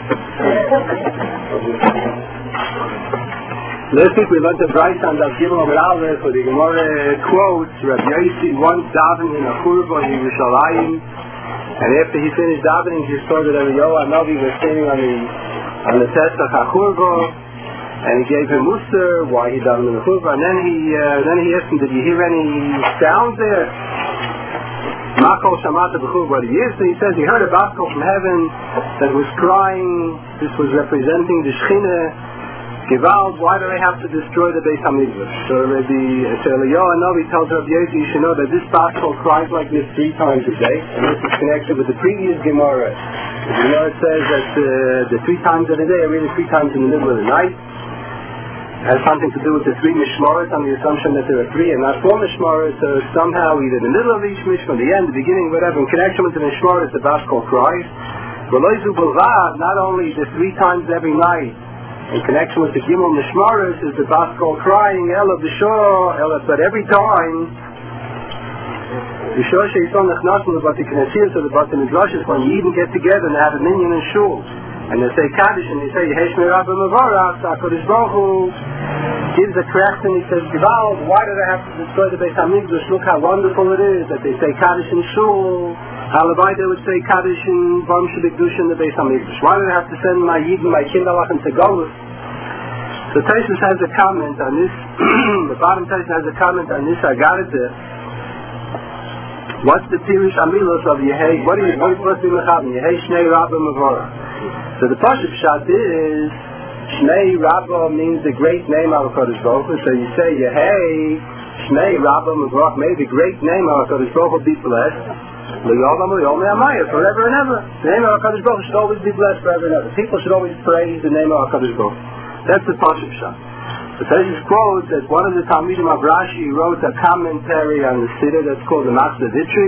Last week we learned the Bryce on the Gimel Amud Aleph, where the Gemara quotes Rabbi Yossi once davening in a churba in Yerushalayim, and after he finished davening, he saw that Eliyahu Hanavi was standing on the Pesach HaChurba, and he gave him muster why he davened in the churba, and then he asked him, did you hear any sounds there? Makol Shamata B'churba, what he is, and he says he heard a baskol from heaven that was crying. This was representing the Shechina. Gewalt, why do they have to destroy the Beis HaMikdash? So Eliyahu Hanavi tells Rabbi Yossi, you should know that this baskol cries like this 3 times a day, and this is connected with the previous Gemara. The Gemara says that the 3 times of the day are really 3 times in the middle of the night. It has something to do with the 3 mishmaros, on the assumption that there are 3 and not 4 mishmaros, so somehow either the middle of each mishmar, the end, the beginning, whatever, in connection with the mishmaros, the baskol cries. Not only the 3 times every night, in connection with the Gimel Mishmaros, is the baskol crying, Ela B'Shor, Ela, but every time, B'Shor She'yison Nechnasim L'Bati Knesiyah, so the Bati Midrashis, when you even get together and have a minyan in shul, and they say Kaddish, and they say Yehesh Me'Rabba Mevorach, so HaKadosh Baruch Hu gives a correction, he says, Gewalt, why do they have to destroy the Beis HaMikdash? Look how wonderful it is that they say Kaddish in shul. Halabai they would say Kaddish in Baruch Shebikdush in the Beis HaMikdash. Why do they have to send my Yidden, my Kindalach into Golus? So Taisus has a comment on this. The bottom Taisus has a comment on this. I got it there. What's the Pirush Amilos of Yehei? What is supposed to be Mechavim? Yehei Shnei Rabba Mevorah. So the Pashup Pshat is Shnei Rabba means the great name of HaKadosh Baruch Hu. So you say Yehei Shnei Rabba Mevorah. May the great name of HaKadosh Baruch Hu be blessed. Forever and ever. The name of HaKadosh Baruch Hu should always be blessed forever and ever. People should always praise the name of HaKadosh Baruch Hu. That's the Pashup Pshat. The Taisus quotes that one of the Talmidim of Rashi wrote a commentary on the Siddur that's called the Machzor Vitri.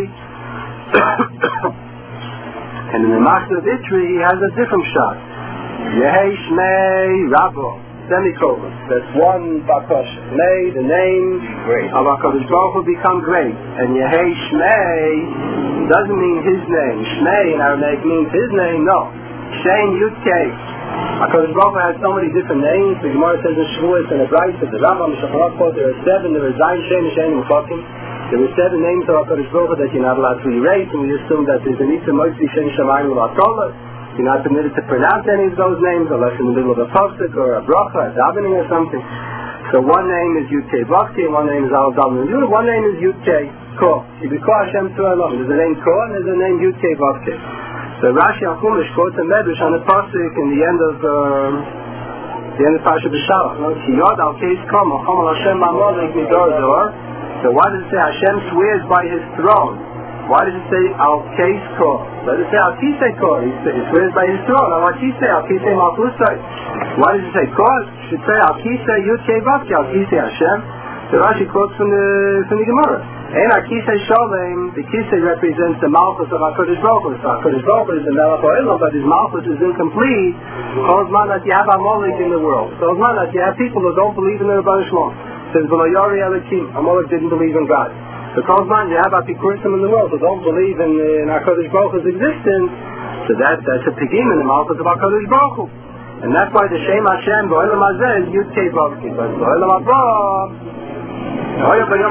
And in the Machzor Vitri he has a different shot. Yehei Shmei Rabbo, semicolon. That's one bakosha. May the name of HaKadosh Baruch Hu become great. And Yehei Shmei doesn't mean his name. Shmei in Aramaic means his name, no. Shein Yudkei. HaKadosh Baruch Hu has so many different names. The Gemara says in Shavuos and the Bryce, the Rambam, the Shulchan Aruch, there are 7. There are Zayin, Shein, Shein, and Mefakim. There are 7 names of HaKadosh Baruch Hu that you're not allowed to erase, and we assume that there's a Nitza Moitzi Shein Shamayim L'Atolah. You're not permitted to pronounce any of those names unless in the middle of a posuk or a bracha, a davening or something. So one name is Yud-Kei Vavkei, one name is Al-Davening Yud, one name is Yud-Kei Ko. Yibiko Hashem Tzur. There's a name Ko and there's a name Yud-Kei Vavkei. So Rashi HaChumash quotes a medrash on the pasuk in the end of Parashat B'Shalach. Ki Yod Al Keis Kom, Achom Al Hashem Ba'Molech Midor Dor. So why does it say Hashem swears by His throne? Why does it say Al Keis Ko? Let it say Al Kisei Ko. He swears by His throne. Al Kisei, Al Kisei Malchusai. Why does it say Ko? It should say Al Kisei Yud-Kei Vavkei, Al Kisei Hashem. So Rashi quotes from the Gemara. And our Kisei Sholem, the Kisei represents the Malchus of HaKadosh Baruch Hu. So HaKadosh Baruch Hu is the Melech HaOlam, but his Malchus is incomplete. All man that you have Amalek in the world. So all man that you have people who don't believe in the Rebbeinu Shalom. It says, V'lo Yori Elokim, Amalek didn't believe in God. So all man you have Apikurim in the world who don't believe in HaKadosh Baruch Hu's existence. So that's a pigim in the Malchus of HaKadosh Baruch Hu. And that's why the Shem Hashem, B'olam Hazeh, is Yud-Kei Vavkei. But B'olam Haba, that's when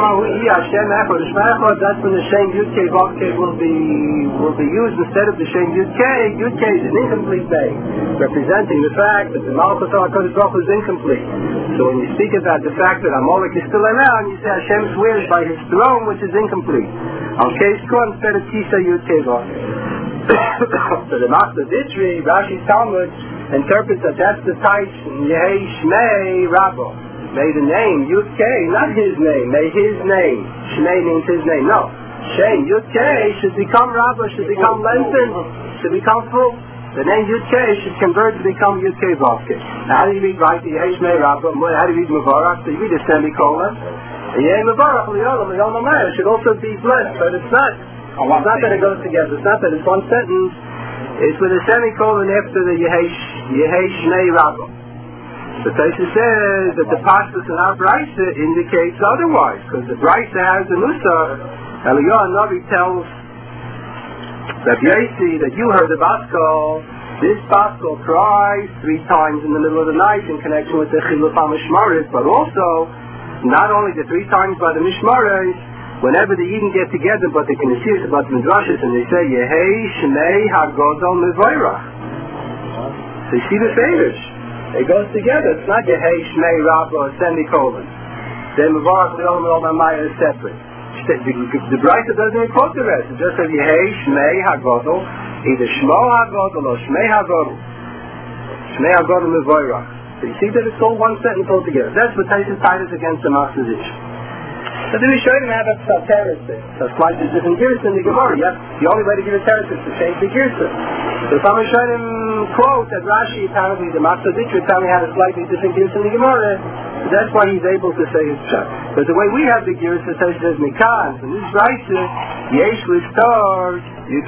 the Shem Yud-Kei Vavkei will be used instead of the Shem Yud-Kei. Yud-Kei is an incomplete name, representing the fact that the Malchus of HaKadosh Baruch Hu is incomplete. So when you speak about the fact that Amalek is still around, you say Hashem swears by His throne, which is incomplete. Al Keis Ko instead of Kisei Yud-Kei Vavkei. So the Machzor Vitri, Rashi's Talmud, interprets that that's the Taish Yehei Shmei Rabbo. May the name Yud-Kei, not his name, may his name. Shmei means his name. No. Shem Yud-Kei should become Rabba, should become lengthened, should become full. The name Yud-Kei should convert to become Yud-Kei Vavkei. Now how do you read right the Yehei Shmei Rabba? How do you read Mevorach? So you read a semicolon. Yehei Mevorach L'Yolam, L'Yolam Amer should also be blessed, but it's not. It's not that it goes together. It's not that it's one sentence. It's with a semicolon after the Yehei Shmei Rabba. The Taisus says that the Pashtus in our Brisa indicates otherwise, because the Brisa has the Nusach. Eliyahu Hanavi tells Rabbi Yossi that you heard the Baskol, This Pascal cries 3 times in the middle of the night in connection with the Chiluf HaMishmaris, but also not only the 3 times by the Mishmaris, whenever the Eden get together, but they can see it about the Midrashis, and they say, Yehei Shnei HaGodol Mevayrach. So you see the figures. It goes together. It's not Yehei Shnei Rabba, semicolon. Then Mevarach L'Olam L'Olam Maya is separate. The Brisa doesn't even quote the rest. It just says Yehei Shnei HaGodol, either Shmo HaGodol or Shmei HaGodol. Shmei HaGodol Mevayrach. So you see that it's all one sentence altogether. That's what Taisus Titus against the Machzor. So then we showed him how that's a teretz thing. So slightly different gears in the Gemara. Yep. The only way to give a teretz is to change the gears. So someone showed him quote that Rashi apparently, the Machzor apparently had a slightly different gears in the Gemara. So that's why he's able to say his pshat. But the way we have the gears, it says Mikan. So this Rashi, Yesh Listar,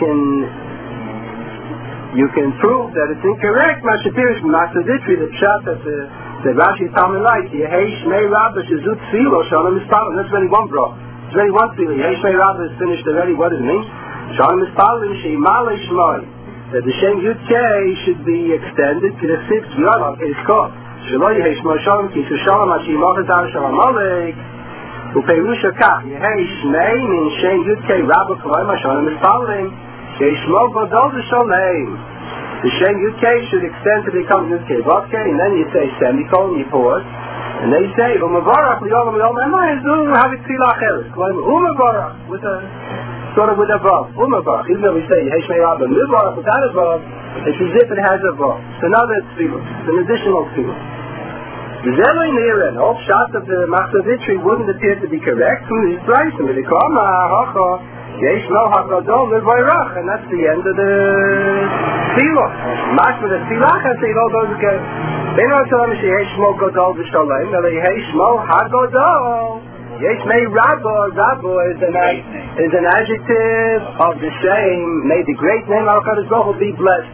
you can prove that it's incorrect. Mashapirish from Machzor the pshat that Rashi is telling right. Yehei Shmei Rabba Shezut Tzvilo Shalom Mispalin. That's already one bro. It's already one tzvilo. Yehei Shmei Rabba is finished already. What does it mean? Shalom Mispalin Sheimale Shmoi. That the Shem Yud Kei should be extended to the 6th Yod on his court. Shalom Yehei Shmoi Shalom Kisu Shalom Hashimach Azar Shalom Alek. Upeirusha Kach. Yehei Shmei min Shem Yud Kei Rabba Koloim Shalom Mispalin. Shei Shmo Godol Shalom. The Shem Yud Kei should extend to become Yud Kei Vav Kei, and then you say semicolon, you pause, and they say Umavarach L'Olam L'Olam Emayim Zu Havit Tzilah Acheres. Umavarach with a sort of with a vav. Umavarach. Even though we say Yehei Shmei Rabba Umavarach without a vav, it's as if it has a vav. It's another tzilah. It's an additional tzilah. The Zelo Nira, the whole shot of the Machzor wouldn't appear to be correct from this price. And they call Yesh Lo HaGadol Mevayrach, and that's the end of the tefillah. Mashma the tefillah, I say all those again. They don't tell them Yesh Mo Gadol V'Shalom, but Yesh Mo HaGadol. Yesh Mei Rabbo. Rabbo is an adjective of the same. May the great name of HaKadosh Baruch Hu be blessed.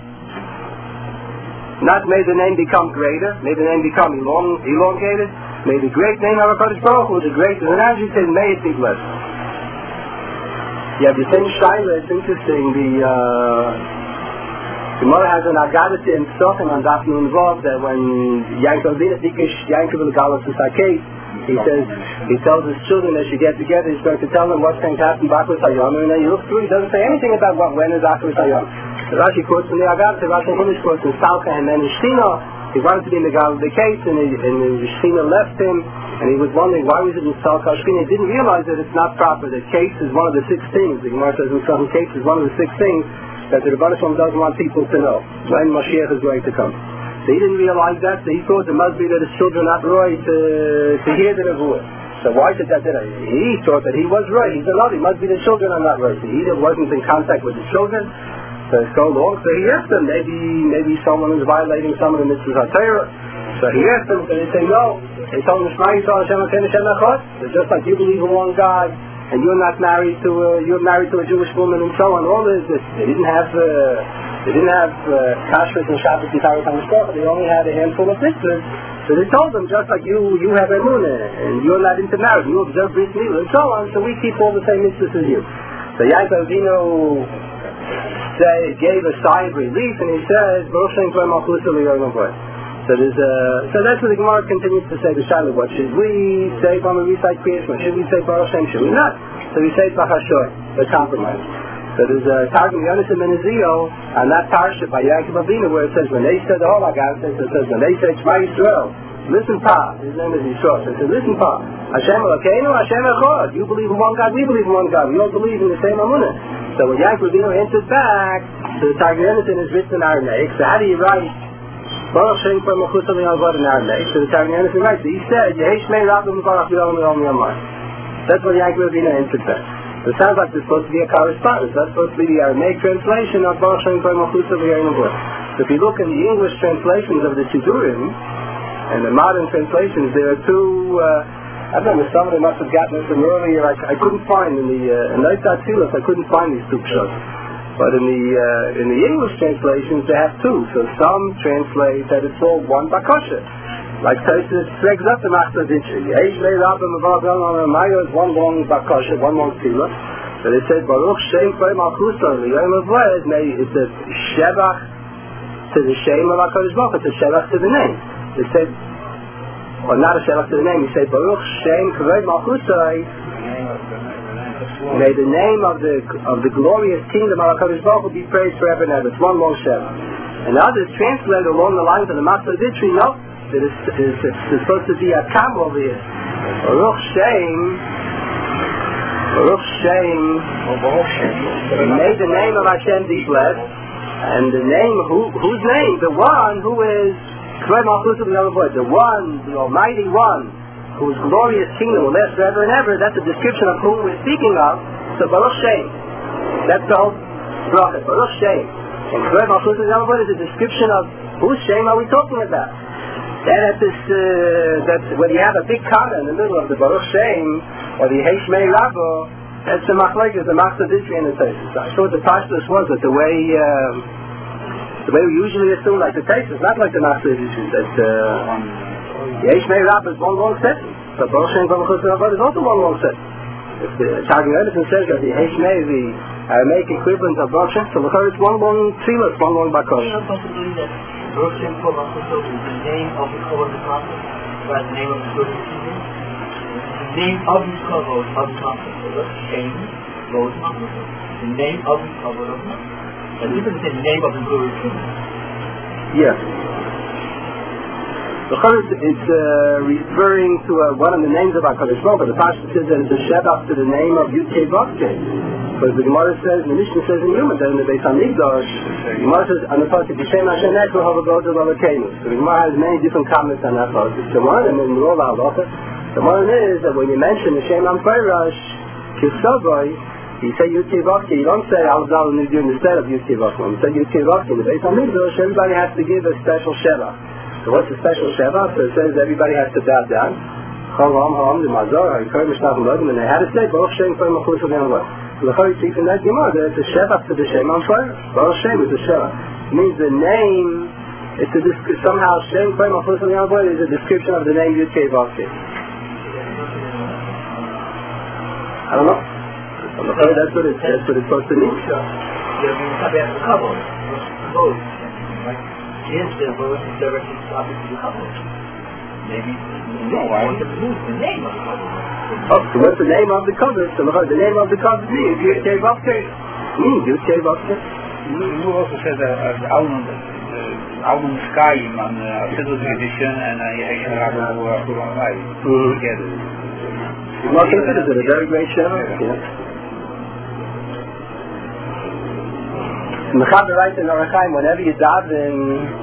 Not may the name become greater. May the name become elongated. May the great name of HaKadosh Baruch Hu, the great is an adjective. May it be blessed. Yeah, the same Shaila, it's interesting, the Gemara has an Agadah in Sochem on Daf Nun Vav that when Yankov will Galus is Sakei, he tells his children as you get together, he's going to tell them what's going to happen back with Hayom, and then you look through, he doesn't say anything about when is after Hayom. Rashi quotes from the Agadah, Rashi quotes from Salka and then Shina. He wanted to be in the Gal of the case, and Shina left him, and he was wondering why was it in Salka Shina. He didn't realize that it's not proper. The case is one of the 6 things. The Gemara says in some case is one of the 6 things that the Rebbeinu Shalom doesn't want people to know when Mashiach is going to come. So he didn't realize that, so he thought it must be that his children are not right to hear the Nevuah. So why did that? He thought that he was right. He said, no, it must be the children are not right. So he wasn't in contact with the children. So long, so he asked them, maybe someone is violating some of the mitzvahs HaTorah. So he asked them, so they say no. They told him, Shema Yisrael Hashem Elokeinu Hashem Echad. It's just like you believe in one God, and you're married to a Jewish woman, and so on. All this, they didn't have kashrut and Shabbos and Taharat HaMishpacha. They only had a handful of mitzvahs. So they told them, just like you have emunah, and you're not into marriage, you observe bris milah, and so on. So we keep all the same mitzvahs as you. So Yaakov Avinu gave a sigh of relief, and he says, so that's what the Gemara continues to say, the Shiloh. What should we say when we recite Kriyas? What should we say Baruch Shem? Should we not? So we say Bachashoy, the compromise. So there's a Targum Yonis and Menazio on that parsha by Yaakov Avinu where it says, when they said the whole Agadah, it says, when they said Shema Yisrael, listen Pa, his name is Yisrael, so it says, listen Pa, Hashem Elokeinu, Hashem Echad. You believe in one God, we believe in one God. We all believe in the same Amunah. So when Yaakov Avinu answered back, so the Targum Yonis is written in Aramaic, so how do you write Baruch Shem Kol Malchus Avinu in Aramaic? So the Targum Yonis writes, he said, Yehei Shmei Rabba Mevarach L'Olam L'Olam Yamar. That's what Yaakov Avinu answered back. So it sounds like there's supposed to be a correspondence. That's supposed to be the Aramaic translation of Baruch Shem Kol Malchus Avinu. So if you look in the English translations of the Sidurim, and the modern translations, there are two, I don't know, some of them must have gotten it from earlier. I couldn't find in the Noit HaTzilos, I couldn't find these two pshat. But in the English translations, they have two. So some translate that it's all one bakosha. Like Taisus flags up the Machzor Ditcher. Yesh Mei Rabba Mevar B'El Mayo is one long bakosha, one long tefillah. So they said Baruch Shem Kol Malchus Avinu. It's a Shebach to the Shem of HaKadosh Baruch Hu, it's a Shelach to the name. They say, or not a Shelach to the name, you say, Baruch Shem Kavod Malchusai, may the name of the glorious kingdom of HaKadosh Baruch Hu be praised forever and ever. It's one long Shem. And others translate along the lines of the Matzah Ditri, no, that it's supposed to be a Kam over here. Baruch Shem, may the name of Hashem be blessed, and the name, whose name? The one who is the one, the Almighty One, whose glorious kingdom will last forever and ever. That's a description of whom we're speaking of. So Baruch Shem, that's the whole bracha, Baruch Shem. And Kvod Malchus is a description of whose Shem are we talking about. That's when you have a big comma in the middle of the Baruch Shem or the Heish Mei Rabbo, that's the machlokes, the Matzah Ditri and the Taisus. I thought the pashtus was that the way we usually assume, like the Taisus, not like the Matzah Ditri, that the Heish Mei Rabbo is one long sentence. But Baruch Shem Kvod Malchus is also one long sentence. If the Targum Edison says that the Heish Mei, the Aramaic equivalent of Baruch Shem, so it's one long tefillah, one long bakosh. Baruch Shem Kvod Malchus is the name of the Kavod of the Prophet, right? The name of the glorious kingdom. The name of the Kavod of the Prophet. Baruch Shem Kvod Malchus. The name of the Kavod of the Prophet. And this is the name of the glorious kingdom. Yes. It's referring to one of the names of HaKadosh Baruch Hu. The Pasha says that it's a shebach to the name of Yud-Kei Vav-Kei. Because the Gemara says, the Mishnah says in Yuma, that in the Beis HaMikdash, the Gemara says, on the pasuk, B'Shem Hashem Ekel Havagodu Lavakenu. So the Gemara has many different comments on that pasuk. So one of them, in Rov HaHalacha, the one is that when you mention the Shem Ampeirash, Kisavoy, you say Yud-Kei Vav-Kei, you don't say Al-Zal Nidun instead of Yud-Kei Vav-Kei. When you say Yud-Kei Vav-Kei, in the Beis HaMikdash, everybody has to give a special shebach. So what's the special shebach? So it says everybody has to bow down. The Mazor, and they had to say Baruch Shem Kvod Malchus V'Yamavot. So the Chari speaks in that Gemara that it's a shebach to the Shem Ampeirash. Baruch Shem is a shebach. It means the name, somehow Shem Kvod Malchus V'Yamavot is a description of the name Yud-Kei Vav-Kei. I don't know. That's what it's supposed to mean. Is the Baruch directly topic to the Kavod? Maybe want to lose the name of the Kavod. Oh, so what's the name of the Kavod? So the name of the Kavod means Yud-Kei Vav-Kei. Yud-Kei Vav-Kei. You also said Alman Skayim on the Siddur tradition and Heish Mei Rabbo together. Well, consider it a very great show. Mechaber writes in Orachaim, whenever you daven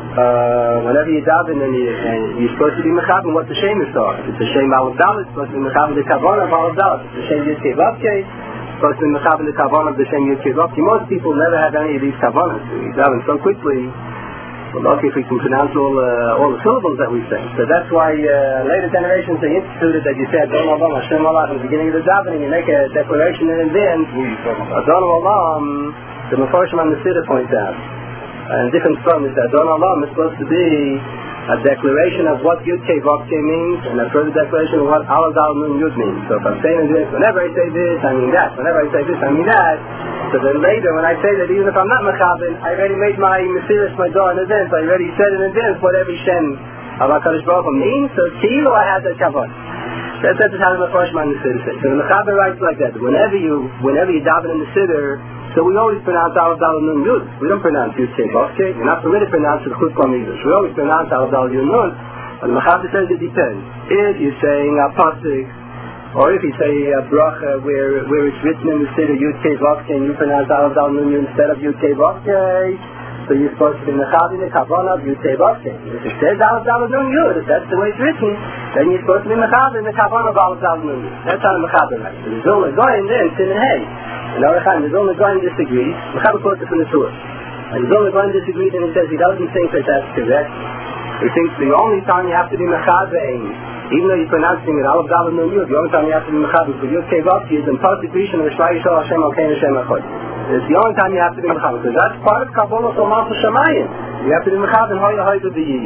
and you're supposed to be mechaber what the Shem is for. If it's a Shem Aleph Dalet, it's supposed to be mechaber the Kavanah of Aleph Dalet. If it's a Shem Yud-Kei Vav-Kei, it's supposed to be mechaber the Kavanah of the Shem Yud-Kei Vav-Kei. Most people never have any of these Kavanahs. We daven so quickly. Well, okay, if we can pronounce all the syllables that we say. So that's why later generations they instituted that you say Adon Olam Hashem Allah in the beginning of the davening. You make a declaration in advance. Adon Olam. The Mefarshim on the Siddur points out. And different forms that Adon Olam is supposed to be a declaration of what Yud-Kei Vav-Kei means, and a further declaration of what Aleph Dalet Nun Yud means. So if I'm saying this, whenever I say this, I mean that. Whenever I say this, I mean that. So then later, when I say that, even if I'm not Mechaber, I already made my Mesiras my door in advance. I already said in advance what every Shem of HaKadosh Baruch Hu means. So Kilo, I have that Kavod. That's how the Mefarshim on the Siddur says. So the Mechaber writes like that. Whenever you daven in the Siddur, so we always pronounce Aleph Dalet Nun Yud. We don't pronounce Yud-Kei Vav-Kei. You're not permitted to pronounce it Chutz English. We always pronounce Aleph Dalet Nun. But the Mechaber says it depends. If you're saying a pasuk, or if you say a bracha where it's written in the Siddur Yud-Kei Vav-Kei, and you pronounce Aleph Dalet Nun Yud instead of Yud-Kei Vav-Kei, so you're supposed to be mechaber the Kavanah of Yud-Kei Vav-Kei. If it says Aleph Dalet Nun Yud, if that's the way it's written, then you're supposed to be mechaber the Kavanah of Aleph Dalet Nun Yud. That's how the Mechaber writes. There's only going there and sin and hay. In our time, there's only going disagrees. Mechaber quotes it from the Torah. And there's only going disagrees, and he says he doesn't think that that's correct. He thinks the only time you have to be mechaber, even though you're pronouncing it Aleph Dalet Nun Yud, the only time you have to be mechaber for Yud-Kei Vav-Kei is in pasuk Rishon of Shema Yisrael Hashem Elokeinu Hashem Echad. It's the only time you have to be mechaber, because that's part of Kabbalah Somal Shamayim. You have to be mechaber and hoya hoya b'yiyah.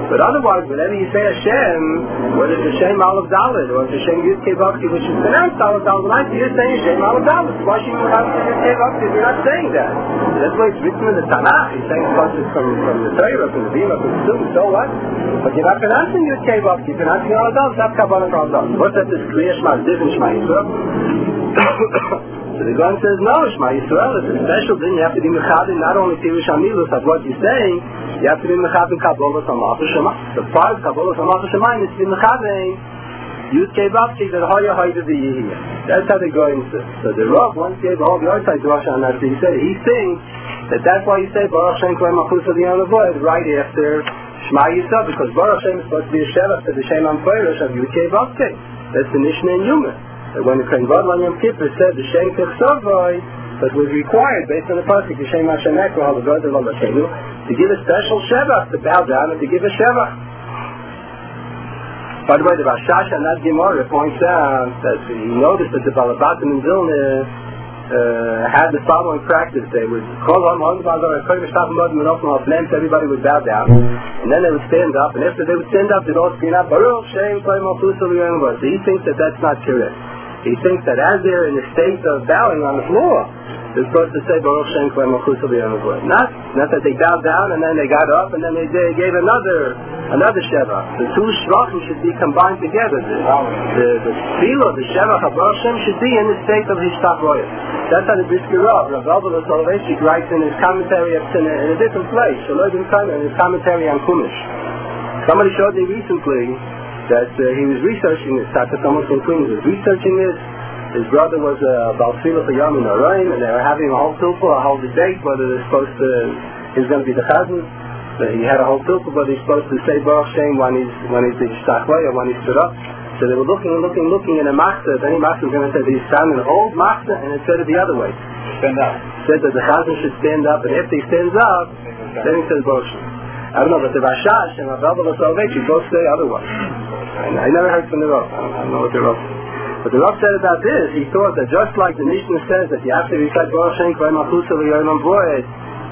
But otherwise, whenever you say Hashem, whether it's Hashem Aleph Dalet or it's Hashem Yud Kei Vav Kei, which is pronounced Aleph Dalet, like you're saying Hashem Aleph Dalet. Why should you have Yud Kei Vav Kei if you're not saying that? That's why it's written in the Tanakh. He's saying it's from the Torah, from the Bima, from the Sum, so what? But you're not pronouncing Yud Kei Vav Kei, you're pronouncing Aleph Dalet, that's Kabbalah Kabbalah. What's that, this Kriya Shema, different Shema Yisrael? So the Gaon says, no, Shema Yisrael is a special thing. You have to be Mechavim, not only Pirush HaMilus of what you're saying, you have to be Mechavim Kabbalah Samach Shema. The part of Kabbalah Samach Shema is to be Mechavim Yud Kei Vav Kei that Hoya Hoya V'Yihiyah. That's how the Gaon says. So the Rav once gave all the other side to Rosh Hashanah. He said he thinks that's why you say Baruch Shem Kohen Malchus Aviyam Avoid right after Shema Yisrael, because Baruch Shem is supposed to be a Shevach to the Shem Amphirish of Yud Kei Vav Kei. That's the Mishnah in Yuma. That when the Kohen Gadol on Yom Kippur said the Shem Tichsovoi, that was required based on the pasuk the Shem Hashem Ekro Hal Gadol Al Hashem to give a special Shevach, to bow down and to give a Shevach. By the way, the Rashash and that Gemara points out that he noticed that the Balabatim in Vilna had the following practice. They would call on everybody would bow down, and then they would stand up, and after they would stand up, they'd all scream out, Baruch Shem Kohen Malchus Aviyam Avoid. So he thinks that that's not correct. He thinks that as they're in a state of bowing on the floor, they're supposed to say Baruch Shem Kohen Malchus Aviyam Avoid. Not that they bowed down and then they got up and then they gave another Shevach. The two Shvachim should be combined together. The tefillah, the Shevach of Baruch Shem should be in the state of Hishtach Roya. That's how the Brisker Rav Elvelos Soloveitchik writes in his commentary in a different place. Shalom in his commentary on Chumash. Somebody showed me recently that he was researching this. Dr. Thomas in Queens was researching this. His brother was Baal Tefillah for Yom in Araim, and they were having a whole debate whether they're supposed to. He's going to be the chazan. He had a whole tilpah, but he's supposed to say Baruch Shem when he's the Shtachvay or when he's stood up. So they were looking in a machzah. If any machzah was going to say he's found an old machzah, and it said it the other way. Stand up. Said that the chazan should stand up, and after he stands up, then he says Baruch Shem. I don't know, but the Rashash and Rav Elvelos Soloveitchik both say otherwise. I never heard from the Rav. I don't know what the Rav said. But the Rav said about this, he thought that just like the Mishnah says that you have to recite Baruch Shem Kohen Malchus Aviyam Avoid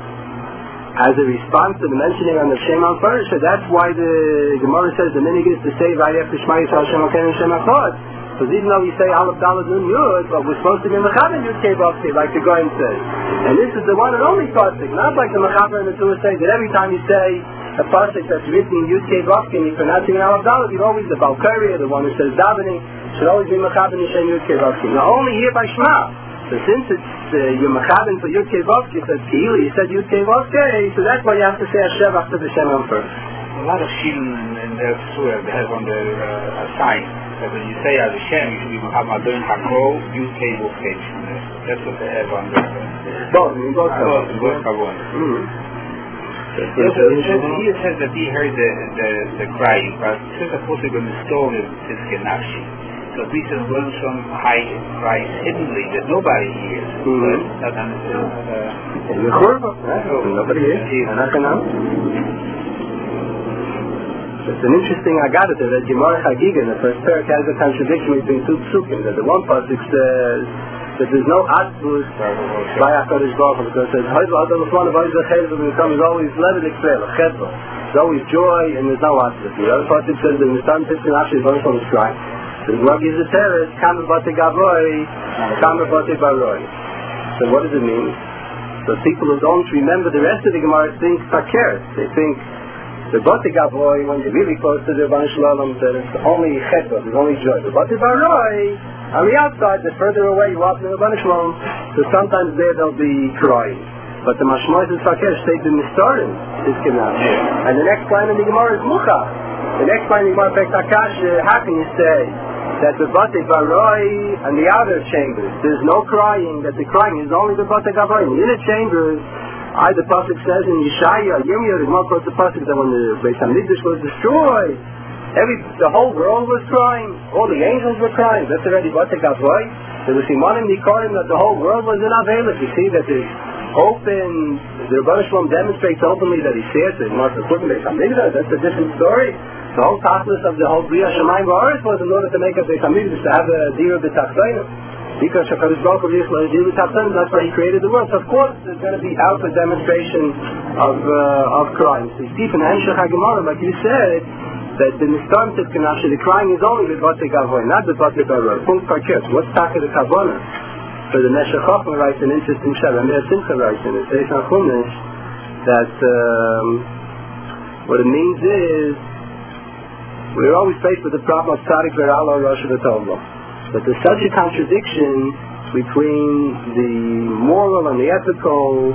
as a response to the mentioning on the Shem Amphirish, that's why the Gemara says the minig is to say right after Shema Yisrael Shem Elokeinu Shem Echad. Because even though we say Aleph Dalet Nun Yud, but we're supposed to be Mechavim Yud Kei Vav Kei, like the Goyen says. And this is the one and only pasuk, not like the Mechavim and the Torah say that every time you say a pasuk that's written in Yud Kei Vav Kei, you're pronouncing Aleph Dalet, you're always the Balkari, the one who says davening, should always be Mechavim Yishem Yud Kei Vav Kei. Now only here by Shema. So since it's you're Mechavim for Yud Kei Vav Kei, so you said Yud Kei Vav Kei, so that's why you have to say Hashem after the Shem first. A lot of shilin in their surah they have on the sign that when you say Hashem, you should be Muhammad doing Hakol, Yud Kei Vav Kei. That's what they have on the both Kavon. He says that he heard the cry, but since the Pasuk on the stone is Genafshi. So this is one some high cries hiddenly that nobody hears. Nobody hears. It's an interesting Agadah that Gemara Chagiga in the first parak has a contradiction between two psukim. That the one pasuk says that there's no atzvus by HaKadosh Baruch Hu, because it says there's always levitic tzvela, chetva. There's always joy and there's no atzvus. The other pasuk says that in the sun pits and actually going from the sky. So the Gemara gives a teres, kamer bate gavoy, kamer bate baroi. So what does it mean? So people who don't remember the rest of the Gemara think fakir. They think the Bate Gavoy, when you're really close to the Rebbeinu Shalom, that it's only chetva, there's only joy. The Bate Baroi, on the outside, the further away you are from the Rebbeinu Shalom, so sometimes there they'll be crying. But the Mashmois is Fakir states in the Nistarim, is Kenam. And the next line in the Gemara is Mucha. The next line in the Gemara is Takash, how can you say that the Bate Baroi and the outer chambers, there's no crying, that the crying is only the Bate Gavoy. In the inner chambers, the pasuk says in Yeshaya, Yirmiyah, the Gemara quotes the pasuk that when the Beis Hamikdash was destroyed, the whole world was crying, all the angels were crying. That's already Bate Gavoy. There was Simonim Nikorim that the whole world was in Avelis. You see that there's open, the Rebbeinu Shalom demonstrates openly that he says it. Mark the Beis Hamikdash, that's a different story. The whole tachlis of the whole Bria Shemayim V'Aretz was in order to make a Beis Hamikdash, to have a Dira B'Tachseinu. Because HaKadosh Baruch Hu that's why he created the world. So of course there's going to be outward demonstration of crying. So you see from the Hemshech HaGemara, like you said, that the Nistam Tifkanashe, the crying is only with Bate Gavoy, not with Bate Gavoy. Punkt Parkert. What's Taka the Kavona? So the Meshech Chochmah writes an interesting share. Amir Simcha writes in it. Says on Chumash that what it means is we're always faced with the problem of Tzadik V'Ra'ala Rosh V'Tova. But there's such a contradiction between the moral and the ethical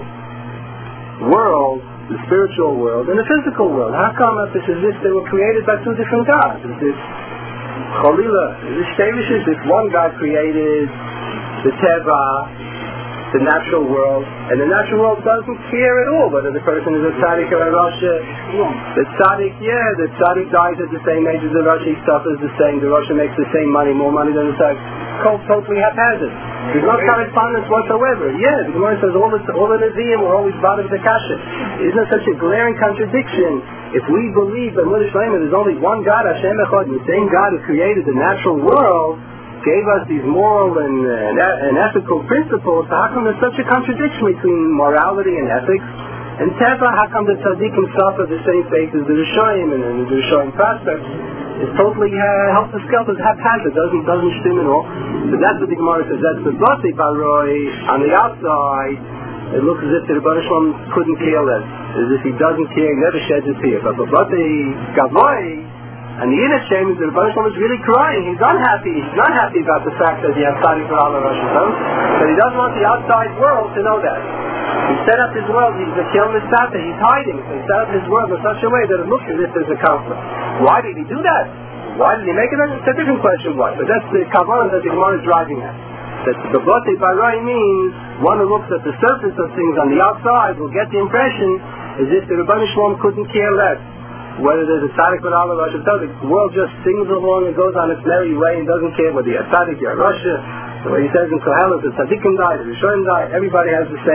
world, the spiritual world, and the physical world. How come that this is this? They were created by two different gods. Is this Cholila? Is this Shevish? Is this one God created the Teva, the natural world, and the natural world doesn't care at all whether the person is a tzaddik or a rasha. The tzaddik dies at the same age as the rasha, he suffers the same, the rasha makes the same money, more money than the tzaddik. Totally haphazard. There's no correspondence whatsoever. Yeah, the Gemara says all the Nevi'im were always bad of the kasha. Isn't it such a glaring contradiction? If we believe that there's only one God, Hashem Echad, the same God who created the natural world, gave us these moral and ethical principles, so how come there's such a contradiction between morality and ethics? And Teva, how come the tzaddikim suffer the same fate as the Rishonim and the Rishonim prospects? It's totally helter skelter, haphazard, doesn't stim at all. So that's what the Gemara says. That's the Bate Baroi. On the outside, it looks as if the Rebbeinu Shalom couldn't care less, as if he doesn't care, he never sheds a tear. But the Bate Gavoi, and the inner shame is that the Rebbeinu Shalom is really crying. He's unhappy. He's not happy about the fact that he has Tzadik V'Ra'ala Rosh Hashanah. But he doesn't want the outside world to know that. He set up his world. He's a Kel Mitzvah. He's hiding. So he set up his world in such a way that it looks as if there's a conflict. Why did he do that? Why did he make it? It's a different question. Why? But that's the kavanah that the Gemara is driving at. That the Bate Barai means one who looks at the surface of things on the outside will get the impression as if the Rebbeinu Shalom couldn't care less whether there's a tzaddik or Allah Rosh Hashanah. The world just sings along and goes on its merry way and doesn't care whether you're a tzaddik or a Rasha. The way he says in Kohelet, the tzaddikim die, the Rishonim die, everybody has the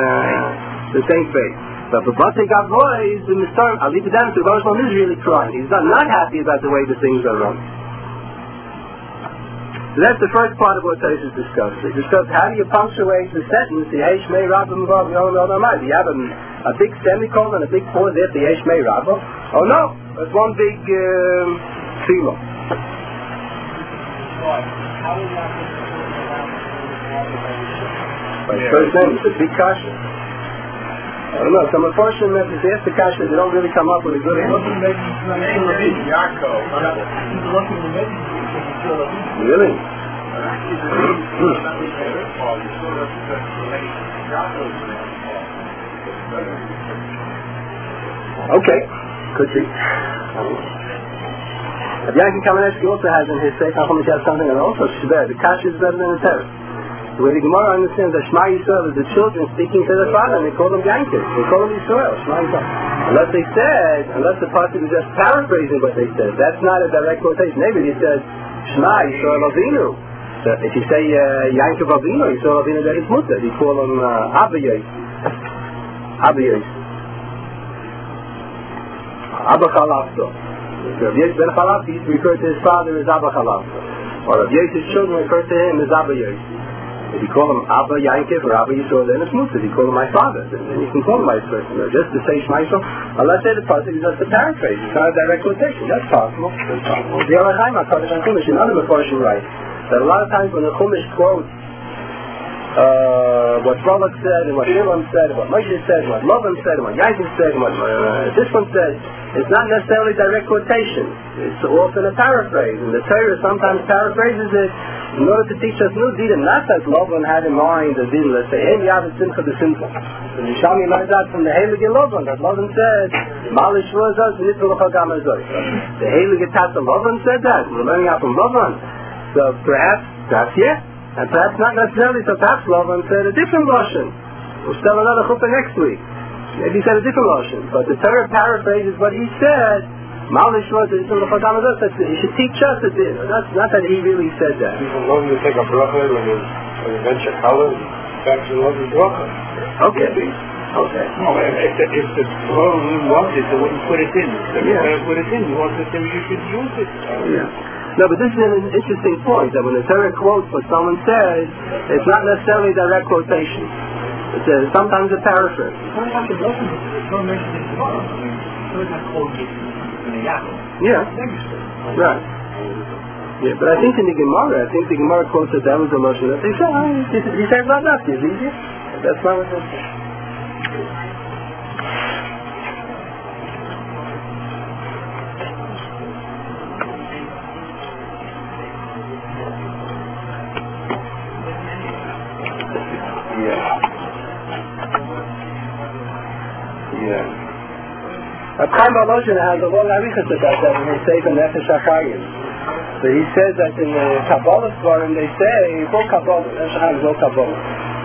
same fate. But the Bate Gavoy is the Mistar. I'll leave it down to the Rosh Hashanah is really crying. He's not happy about the way the things are run. So that's the first part of what Tosfos discussed. They discussed how do you punctuate the sentence, the Yesh Mei Rabba M'vav Yom Yom Amai. Do you have a big semicolon and a big pause there, the Yesh Mei Rabba? Oh no, it's one big tefillah. First name, it's a big kasha. I don't know, some unfortunate methods, they ask the kasha, they don't really come up with a good answer. Really? Okay, could be. Yankin Kamenetsky also has in his Sefer Chumash something and also Shver. The kasha is better than the Torah. The way the Gemara understands that Shema Yisrael is the children speaking to their father, and they call them Yankin. They call them Yisrael, Shema Yisrael. Unless the pasuk is just paraphrasing what they said, that's not a direct quotation. Maybe he says Shema Yisrael Avinu. So if you say Yankov Avinu, Yisrael Avinu, that is Mutter. You call him Abayos. Abba Chalafto. Rav Yosef ben Chalafto used to refer to his father as Abba Chalafto. Or Rav Yosef's children refer to him as Abba Yosef. If you call him Abba Yankov or Abba Yisrael, then it's Mutter. If you call him my father, then you can call him my person. Just to say Shema Yisrael, unless say the pasuk is just a paraphrase. It's not a direct quotation. That's possible. The Orachaim HaKadosh on Chumash, another Mefarshim writes that a lot of times when the Chumash quotes what Balak said and what Shimon said and what Moshe said and what Lavan said and what Yaakov said and what this one said, it's not necessarily direct quotation. It's often a paraphrase, and the Torah sometimes paraphrases it in order to teach us new dinim, not that Lavan had in mind the din, let's say, Ein Yavet Simcha the Simcha. So the Yishami learns that from the Heilige Lavan, that Lavan said, Malish V'Azaz Nitzu L'Chagam Azoi. The Heilige Tata Lavan said that, we're learning out from Lavan. So perhaps yeah, and perhaps not necessarily, so perhaps Lavan said a different Lashon. We'll start another chuppah next week. Maybe he said a different Lashon, but the Torah paraphrases what he said. Malish was it that he should teach us a bit. That's not that he really said that. People love to take a bracha when you venture color, that's a lovely bracha. Okay. No, if the Lord wants it, they wouldn't put it in. If they're going to put it in, he wants to say you should use it. Yeah. No, but this is an interesting point, that when the Torah quotes what someone says, it's not necessarily a direct quotation. It's sometimes a paraphrase. Yeah. Right. Yeah, but I think in the Gemara quotes that was the Lashon that they said, he said, not that, it's easier. That's not what they said. Chaim Volozhin has a long arichas about that in his Sefer Nefesh HaChayim. So he says that in the Kabbalah Svarim they say, full Kabbalah, Nefesh HaChayim is all Kabbalah.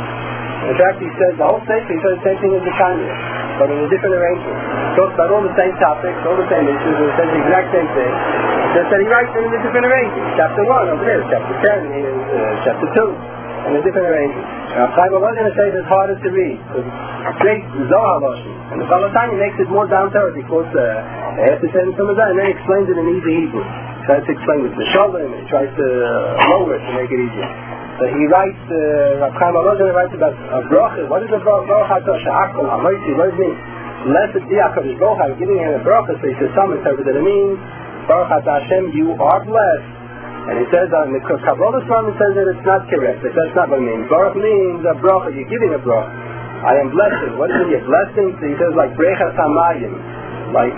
In fact, he says the whole Sefer, he says the same thing as the Kanye, but in a different arrangement. He talks about all the same topics, all the same issues, and he says the exact same thing. Just that he writes it in a different arrangement. Chapter 1 over there, chapter 10, here is chapter 2, in a different arrangement. Chaim Volozhin says it's harder to read. Great Zohar Lashon. And the Balatani makes it more down to earth. He quotes after saying some of that, and then he explains it in easy Hebrew. He tries to explain with the Shalom, and he tries to lower it to make it easier. So he writes, Rav Chaim Volozhin writes about a bracha. What is a bracha? Baruch atah she'akol ha'moitzi. What does it mean? Blessed be HaKadosh Baruch Hu, giving him a bracha. So he says some interpret that it means Baruch atah Hashem, you are blessed. And he says on the Kabbalah Svarim, he says that it's not correct. That that's not what it means. Baruch means a bracha. You're giving a bracha. I am blessing. What is it? You're blessing? So he says like brechas hamayim, like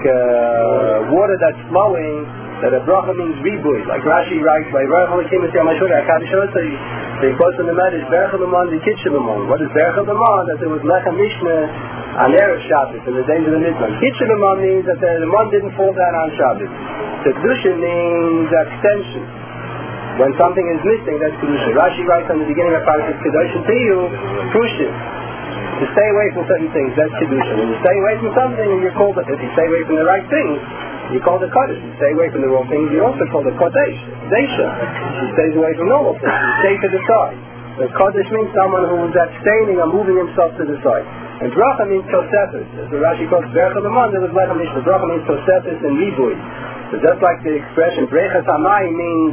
water that's flowing. That a bracha means ribuy. Like Rashi writes, by Baruch Elokim et Yom HaShorah HaKadosh. So he quotes in the Medrash, Berach L'man v'Kitshel L'man. What is Berach L'man? That there was Lechem Mishnah on Erev Shabbos in the days of the Midman. Kitshel L'man means that the man didn't fall down on Shabbos. So Kedusha means extension. When something is missing, that's Kedusha. Rashi writes on the beginning of Parashat Kedoshim Tiyu, Krushim. To stay away from certain things, that's Kedusha. When you stay away from something, you're called it. If you stay away from the right things, you call it Kodesh. You stay away from the wrong things, you also call it Kodesh. Desha. He stays away from normal things. You stay to the side. So Kodesh means someone who is abstaining or moving himself to the side. And Bracha means Tosefes. As the Rashi calls Berach L'man, there was Lechem Mishnah. Bracha means Tosefes and Ribuy. So just like the expression Brechas Hamayim means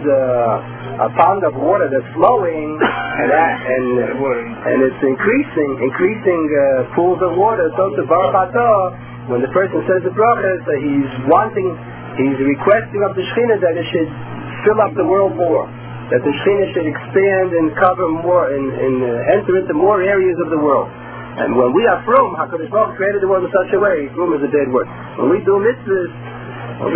a pond of water that's flowing and it's increasing pools of water. So to Baruch Atah, when the person says the brachas, he's requesting of the Shekhinah that it should fill up the world more, that the Shekhinah should expand and cover more and enter into more areas of the world. And when we are from, HaKadosh Baruch Hu created the world in such a way, from is a dead word. When we do mitzvahs, so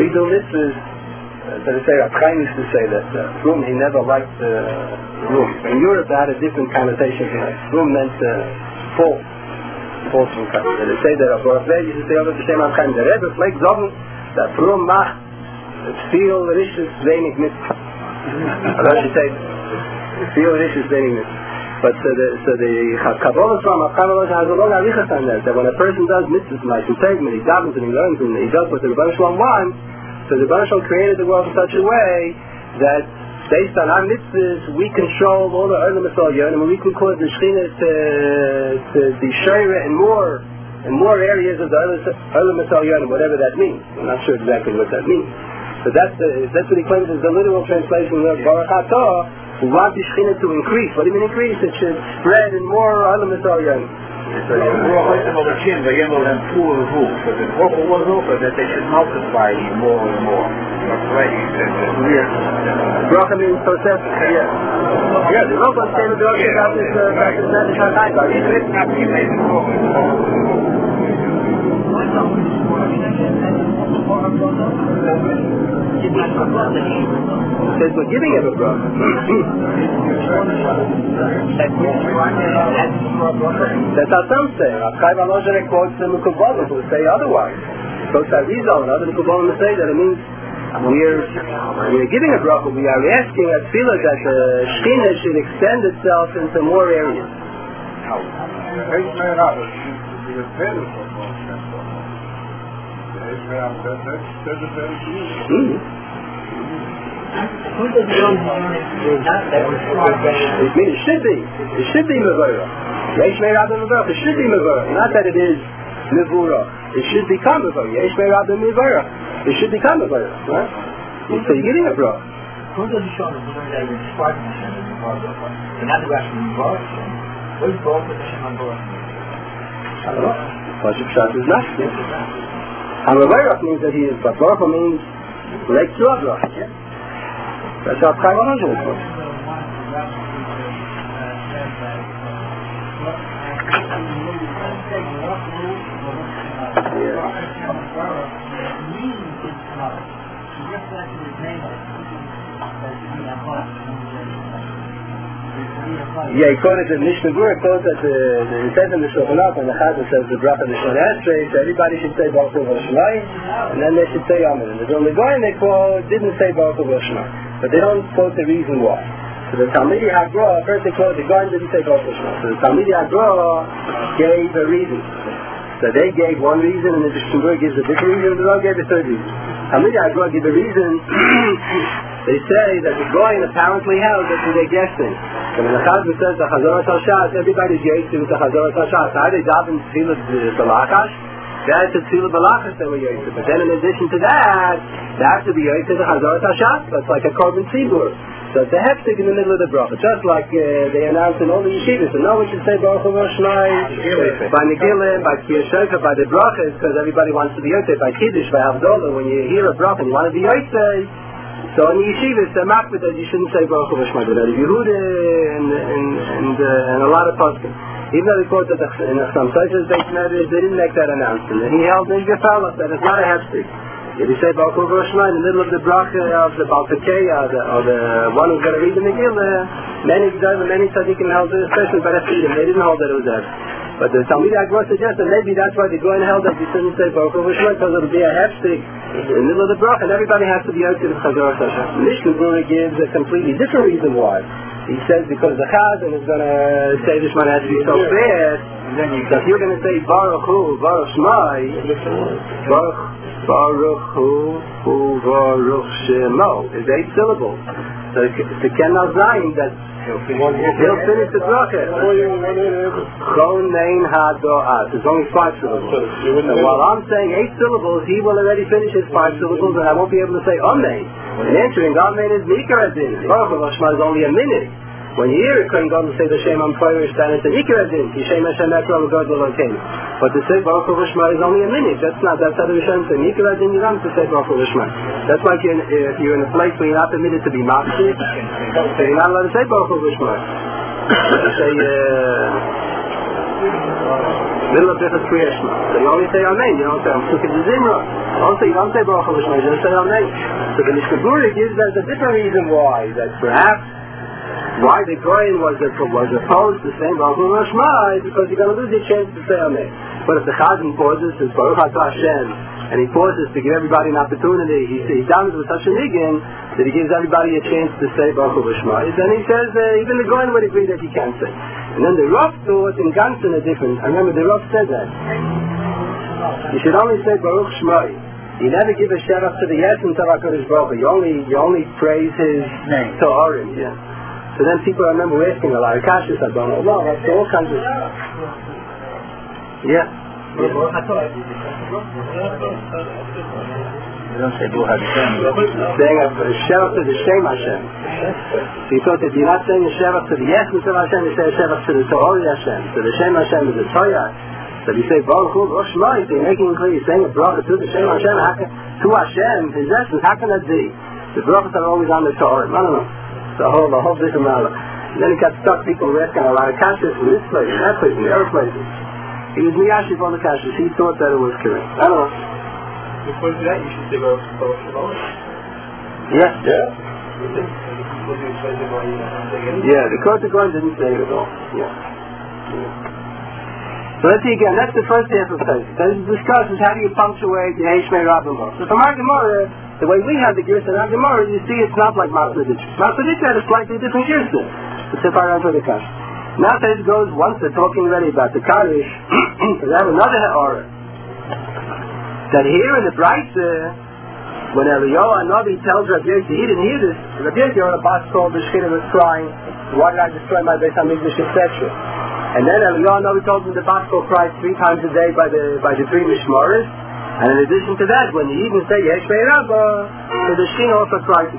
they say, Rav Chaim used to say that Rum, he never liked Rum. In Europe, they had a different connotation for that. Rum meant false from Chaim. They say that Rav Chaim used to say over the Shem Rav Chaim, the Rebbe fliegt sagen, that Rum macht viel Risches wenig mitzvah. Rashi says, viel Risches wenig mitzvah. But the Kabbalah Svarim, Chaim has a long arichas on that when a person does mitzvahs like integrity, he dabbles and he learns and he does what the Rebbeinu Shalom wants, so the Rebbeinu Shalom created the world in such a way that based on our mitzvahs we control all the Olam Yisrael and we can cause the Shekhinah to be shayra in more areas of the Olam Yisrael, whatever that means. I'm not sure exactly what that means. But that's what he claims is the literal translation of Baruch Atah. We want the Shekhinah to increase. What do you mean increase? It should spread in more Olam Yisrael. So the Baruch Elokim, the Yom and Pur rule. So the Baruch was also that they should multiply more and more. That's right. He said that. Baruch means Tosefes. Yeah. Yeah. The Baruch was saying the Baruch about this Nefesh HaChayim. It's not the amazing Says we're giving him a bracha. That's how some say. Chaim Volozhin quotes the Mekubalim who say otherwise. Quotes Arizal and other Mekubalim say that it means we're giving a bracha. We are asking a tefillah that the Shekhinah should extend itself into more areas. It should be Mevorah. Yesh Me'Rabba Mevorah. It should be Mevorah. Not that it is Mevorah. It should become Mevorah. Yesh Me'Rabba Mevorah. It should become Mevorah. Right? So you're getting a bracha. According to the Shona, we're going to describe Hashem as the Baruch Hashem. And not the Rashi, the Baruch Hashem. What is Baruch Hashem on Baruch Hashem? Pasuk Pshat is not. Hamavarach means that he is, but Baruch means like to Abrach. That's how Chaim Onajan is called. Yeah, he quoted the Mishnah Berurah, quotes that it says in the Shulchan Aruch, and the Chazal says the bracha of the Shana Esrei, so everybody should say Baruch Hu V'Shemai, and then they should say Amen. And the Vilna Gaon they quote didn't say Baruch Hu V'Shemai, but they don't quote the reason why. So the Talmidei HaGra, first they quote the Gaon didn't say Baruch Hu V'Shemai. So the Talmidei HaGra gave a reason. So they gave one reason, and the Mishnah Berurah gives a different reason, and the Rav gave a third reason. Talmidei HaGra give a reason. They say that the Goyen apparently held that they're guessing. So when the Chazal says the Chazarat HaShas, everybody's yaitzim with the Chazarat HaShas. How they daven Tefillah B'Lachash? That's the Tefillah B'Lachash they were yaitzim. But then in addition to that, they have to be yaitzim the Chazarat HaShas. That's like a korban tzibur. So it's a hefsek in the middle of the bracha. Just like they announced in all the yeshivas. So no one should say Baruch Hu V'Shemai by Megillah, by Kiyah Shofar, by the brachas, because everybody wants to be yaitzim. By Kiddush, by Havdalah, when you hear a bracha and you want to be yaitzim. So in yeshivas, the makbid that you shouldn't say Baruch Hu V'Shemai, but Yehuda and a lot of poskim. Even though they quote that in some places they didn't make that announcement. And he held in Gefallah that it's not a hefsek. If you say Baruch Hu V'Shemai in the middle of the bracha of the Baal Pekeah, or the one who's going to read the Megillah, many tzaddikim held it, especially by the freedom. They didn't hold that it was that. But the Talmidei HaGra suggests that maybe that's why the Goyen held that you shouldn't say Baruch Hu V'Shemai, because it'll be a hefsek in the middle of the bracha, and everybody has to be out to the Chazarat HaShas. Mishnah Berurah gives a completely different reason why. He says because the Chazan is going to say this one has to be so fast, so if you're going to say Baruch Hu, Baruch Shemai, Baruch Hu, Baruch Shemo, is 8 syllables. So the Kenal Zayin that he'll finish the bracha. Chonein Hado'at. There's only 5 syllables. So while I'm saying 8 syllables, he will already finish his 5 syllables, and I won't be able to say Amen. And answering Amen is Mikaradin. Baruch Hu V'Shemai is only a minute. When you hear it, couldn't go to say the Shem on Pirish, then it's a Mikaradin. Kishem Hashem Ekram God will okay. But to say Baruch Hu V'Shemai is only a minute. That's how the Hashem says Mikaradin. You don't have to say Baruch Hu V'Shemai. That's like if you're in a place where you're not permitted to be mafsik, so you're not allowed to say Baruch Hu V'Shemai. You say middle of Bechas Kriya Shema. So you only say Amen. You don't say I'm looking to Zimra. Also, you don't say Baruch Hu V'Shemai. You just say Amen. So the Mishnah Berurah gives us a different reason why. That perhaps why the Goyen was opposed to saying Baruch Hu V'Shemai, because you're going to lose your chance to say Amen. But if the Chazan pauses, says Baruch Atah Hashem, and he pauses to give everybody an opportunity, he done it with such a niggin that he gives everybody a chance to say Baruch Hu V'Shemai. Then he says even the Goyen would agree that he can't say. And then the Rav thought in Gansen are different. I remember the Rav said that. You should only say Baruch Shemai. You never give a shevach to the essence of HaKadosh Baruch Hu. You only praise his name. Toharim, yeah. So then people, I remember asking a lot of kashas, I don't know, well, that's all kinds of... Yeah. You don't say Baruch Hashem. Saying a shevach to the Shem Hashem. So you thought that you're not saying a shevach to the essence of Hashem, you say a shevach to the Tohori Hashem. So the Shem Hashem is a Toyah. So if you say Baruch Hu V'Shemai, you're making it clear, you're saying a bracha to the Shem Hashem, to Hashem, his essence, how can that be? The brachas are always on the Tohrim. I don't know. The whole different matter. And then he got stuck, people were asking a lot of kashas from this place, and that place, and the other places. He was miyashiv on the kashas. He thought that it was correct. I don't know. Before that, you should say Baruch Shalom. Yeah. Yeah, the Kota Goyen didn't say it at all. Yeah. So let's see again, that's the first half of the Then it discusses how do you punctuate the Heshmei Rabbimah. So from our Gemara, the way we have the Girsa in our Gemara, you see it's not like Masladich. Masladich had a slightly different Girsa. It's if I answer the Kash. Now it goes, once they're talking already about the Kaddish, they have another Ha'ara. That here in the Brisa, when Eliyahu Hanavi tells Rabbi Yossi, he didn't hear this. Rabbi Yossi on a bus called the Shechina was crying, why did I destroy my Beis HaMikdash, etc. And then Eliyahu Hanavi told him the Baskol cried 3 times a day by the 3 Mishmaris. And in addition to that, when you even say Yeshmei Rabbah, so the Shechina also cries again.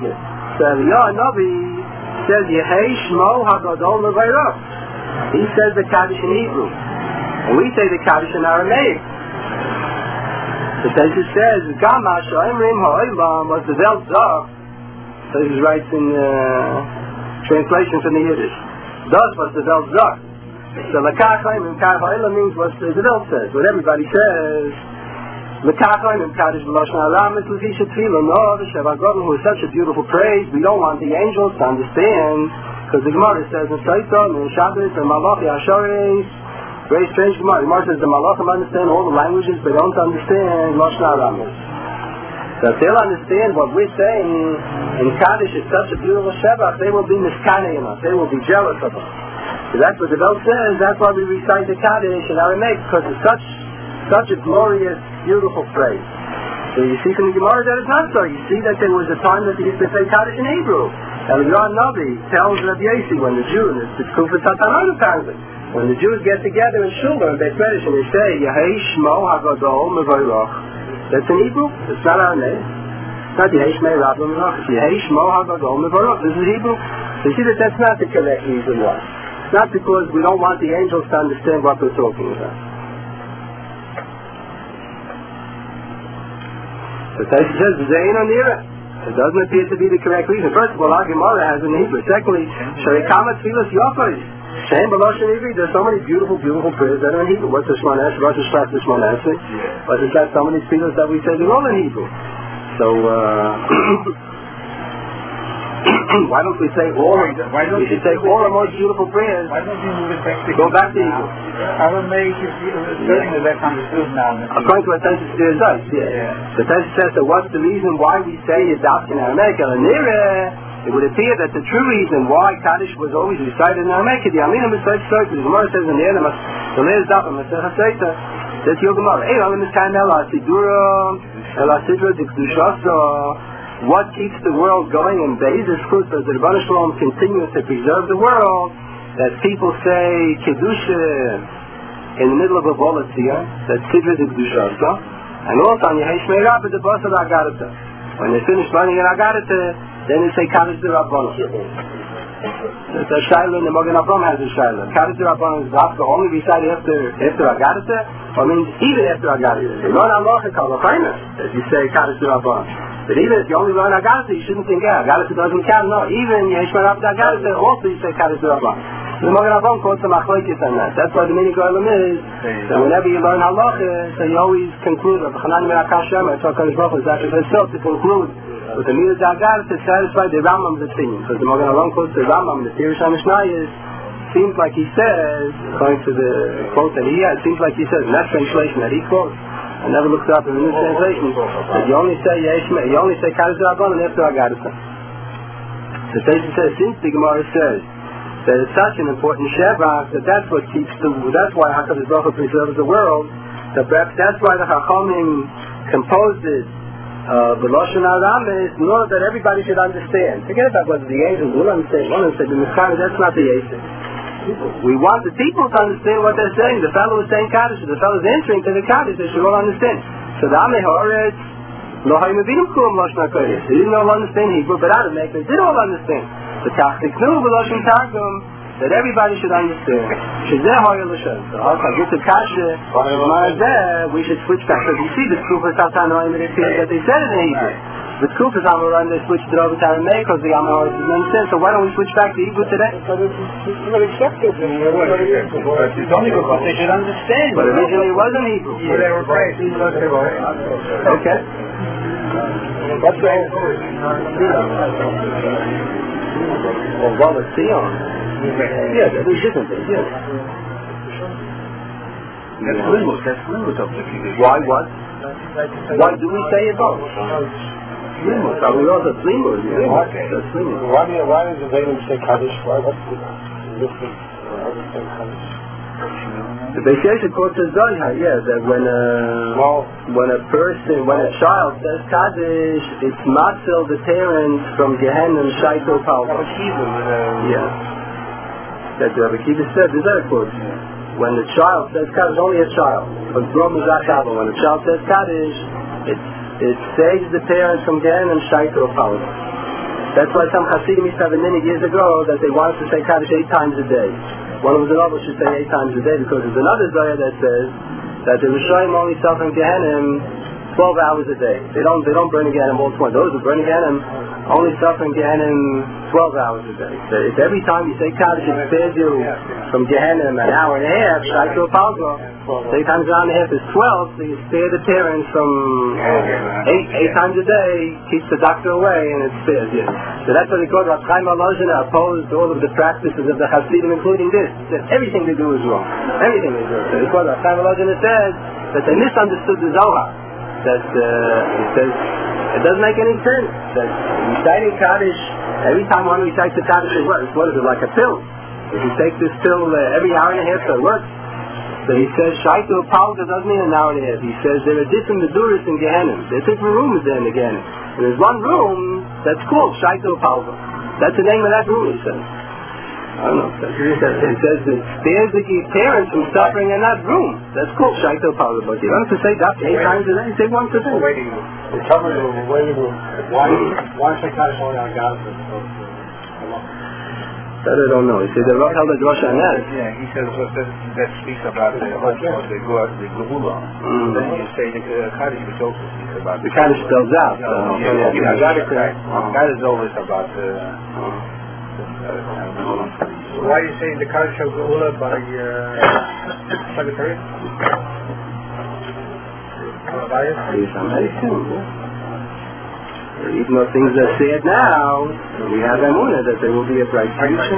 So Eliyahu Navi says, Yehei Shmo HaGadol Levayrach. He says the Kaddish in Hebrew. And we say the Kaddish in Aramaic. The Taisus says, Gama Sha'imrim Ha'olam was the Welt Zach. Taisus writes in translation from the Yiddish. Das was the Welt Zach. So L'kachayim and Kar Ha'olam means what the Welt says. What everybody says. L'kachayim and Kaddish V'lashon Aram is L'fisha Tefillah. No, the Sheva Godel, who is such a beautiful praise, we don't want the angels to understand. Because the Gemara says in Shaitan, in Shabbos, and Malachi Asharis, very strange Gemara. The Gemara says the Malachim understand all the languages, but don't understand Lashon Aram. So if they'll understand what we're saying in Kaddish is such a beautiful Shevach, they will be miskanei in us. They will be jealous of us. So that's what the Bel says. That's why we recite the Kaddish in Aramaic, because it's such a glorious, beautiful phrase. So you see from the Gemara that it's not so. You see that there was a time that they used to say Kaddish in Hebrew. Eliyahu Navi tells Rabbi Yossi when the Jew, and it's Kufat Satanan apparently, when the Jews get together in Shul and Beit Medrash and they say Yehei Shmo HaGadol Mevayrach. That's in Hebrew. It's not Aramaic. It's not Yehei Shmei Rabbi Mevayrach. It's Yehei Shmo HaGadol Mevayrach. This is Hebrew. So you see that that's not the correct reason why. It's not because we don't want the angels to understand what we're talking about. So Taisa says, Zayin Anira. It doesn't appear to be the correct reason. First of all, our Gemara has in Hebrew. Secondly, Sharikama Tfilas Yofos. Shem B'Lashon Ivri. There's so many beautiful, beautiful prayers that are in Hebrew. What's the Shemon Esrei? What's the Shemon Esrei? But there's got so many tefillas that we say they're all in Hebrew. So, why don't we say all? We should say all the most beautiful prayers. Why don't you move it back to go back to Hebrew? Aramaic is certainly less understood now. According to what Taisus does, yeah. The Taisus says that what's the reason why we say adoption in Aramaic? It would appear that the true reason why Kaddish was always recited in Aramaic, the Gemara says in the end, the Leis Dapam, that's your Gemara. What keeps the world going in Be'ez's fruit as the Rebbeinu Shalom continues to preserve the world, that people say Kedusha in the middle of a volatia, that's Sidra de Kedushasa, and also on Yehei Shmei Rabbi the Basa de Agarata. When they finish learning in Agarata, then they say Kaddish de Rabbana. The Shaila in the Magen Avraham has a Shaila. Kaddish de Rabbana is only recited after Agarata, or means even after Agarata. You learn Halacha Kalachayna, as you say Kaddish de Rabbana. But even if you only learn Agarata, you shouldn't think, Agarata doesn't count. No, even Yehei Shmei Rabbi de Agarata, also you say Kaddish de Rabbana. The Magen Avraham calls some machlokes on that. That's why the meaning of Olam is that whenever you learn halacha, so you always conclude with Chanan min Akash Shema. It's HaKadosh Baruch Hu is actually himself to conclude with the Midah Dagar to satisfy the Rambam of the theme. Because the Magen Avraham quotes the Rambam, the Pirush HaMishnayos, seems like he says, according to the quote that he has, seems like he says in that translation that he quotes. I never looked it up in the new translation. That you only say Yeshma, you only say Kaddish Rabban and after Agarata. The Taisus says, since the Gemara says that it's such an important Shevach, that's what keeps that's why HaKadosh Baruch Hu preserves the world, that's why the Chachamim composed it, B'Lashon Aram, in order that everybody should understand. Forget about whether the angels will understand, that's not the Yesod. We want the people to understand what they're saying. The fellow is saying Kaddish, the fellow is answering to the Kaddish, they should all understand. So the Amei Haaretz, Lo Ha'imevinim Kulam Lashon HaKodesh. They didn't all understand Hebrew, but Aramaic, they did all understand. The Tachtik knew B'Lashon Targum that everybody should understand. Shezeh Hoya L'Shem. So also, get the Kasha, we should switch back. Because you see the Kufas Satanoim, it appears that they said it in Hebrew. The Kufas Amoran, they switched it over to Aramaic because the Amoran didn't understand. So why don't we switch back to Hebrew today? But it's not accepted. It's only because they should understand. But originally it wasn't Hebrew. Yeah, they were right. Okay. What's the Well, what was Sion? Yeah, that is different. Yes. That's limit of the Kiddush. Why what? Why do we say it both? Limut. We also Limut. Okay. Why does the Vedim say Kaddish? What's the difference? Why does it say Kaddish? The Beis Yosef quotes the Zohar, that when a child says Kaddish, it's matzil the parents from Gehenna and Shaito Palva. Yeah. That Rabbi Kiva said, is that a quote? When the child says Kaddish, only a child. When the child says Kaddish, it saves the parents from Gehenna and Shaito Palva. That's why some Hasidim used to have a minute years ago that they wanted to say Kaddish 8 times a day. One of the novels should say 8 times a day because there's another Zohar that says that the Rishonim only suffer in Gehenim 12 hours a day. They don't burn in Gehenim all 20. Those who burn in Gehenim only suffer in Gehenim 12 hours a day. So if every time you say Kaddish it spares you from Gehenim an hour and a half, Shai to a Palgo, 8 times an hour and a half is 12, so you spare the parents from 8 times a day, keeps the doctor away, and it spares you. So that's what they call Rav Chaim Volozhin opposed all of the practices of the Hasidim, including this. That everything they do is wrong. Everything they do. So they call Rav Chaim Volozhin says that they misunderstood the Zohar. That it says it doesn't make any sense that reciting Kaddish every time one recites the Kaddish it works. What is it, like a pill? If you take this pill every hour and a half, so it works. So he says Shaitu Palga doesn't mean an hour and a half. He says there are different Meduras in Gehenim. There are different rooms there in the Gehenim. And there's one room that's called Shaitu Palga. That's the name of that room, he says. I don't know. It says that spares the parents from suffering in that room. That's called Shaitu Palga. But you don't have to say that 8 times a day. Say once a day. Waiting room. The covered room, the waiting room. Why say Kaddish only on Gaza? That I don't know. He said the Rosh Hashanah. Yeah, he says that speaks about the Gehula. Then you say the Kaddish is also speaks about the Kaddish spells out. I got it correct. That is always about why are you saying the Kaddish of Gehula by Secretary? Even though things are said now, we have Emunah that there will be a bright future.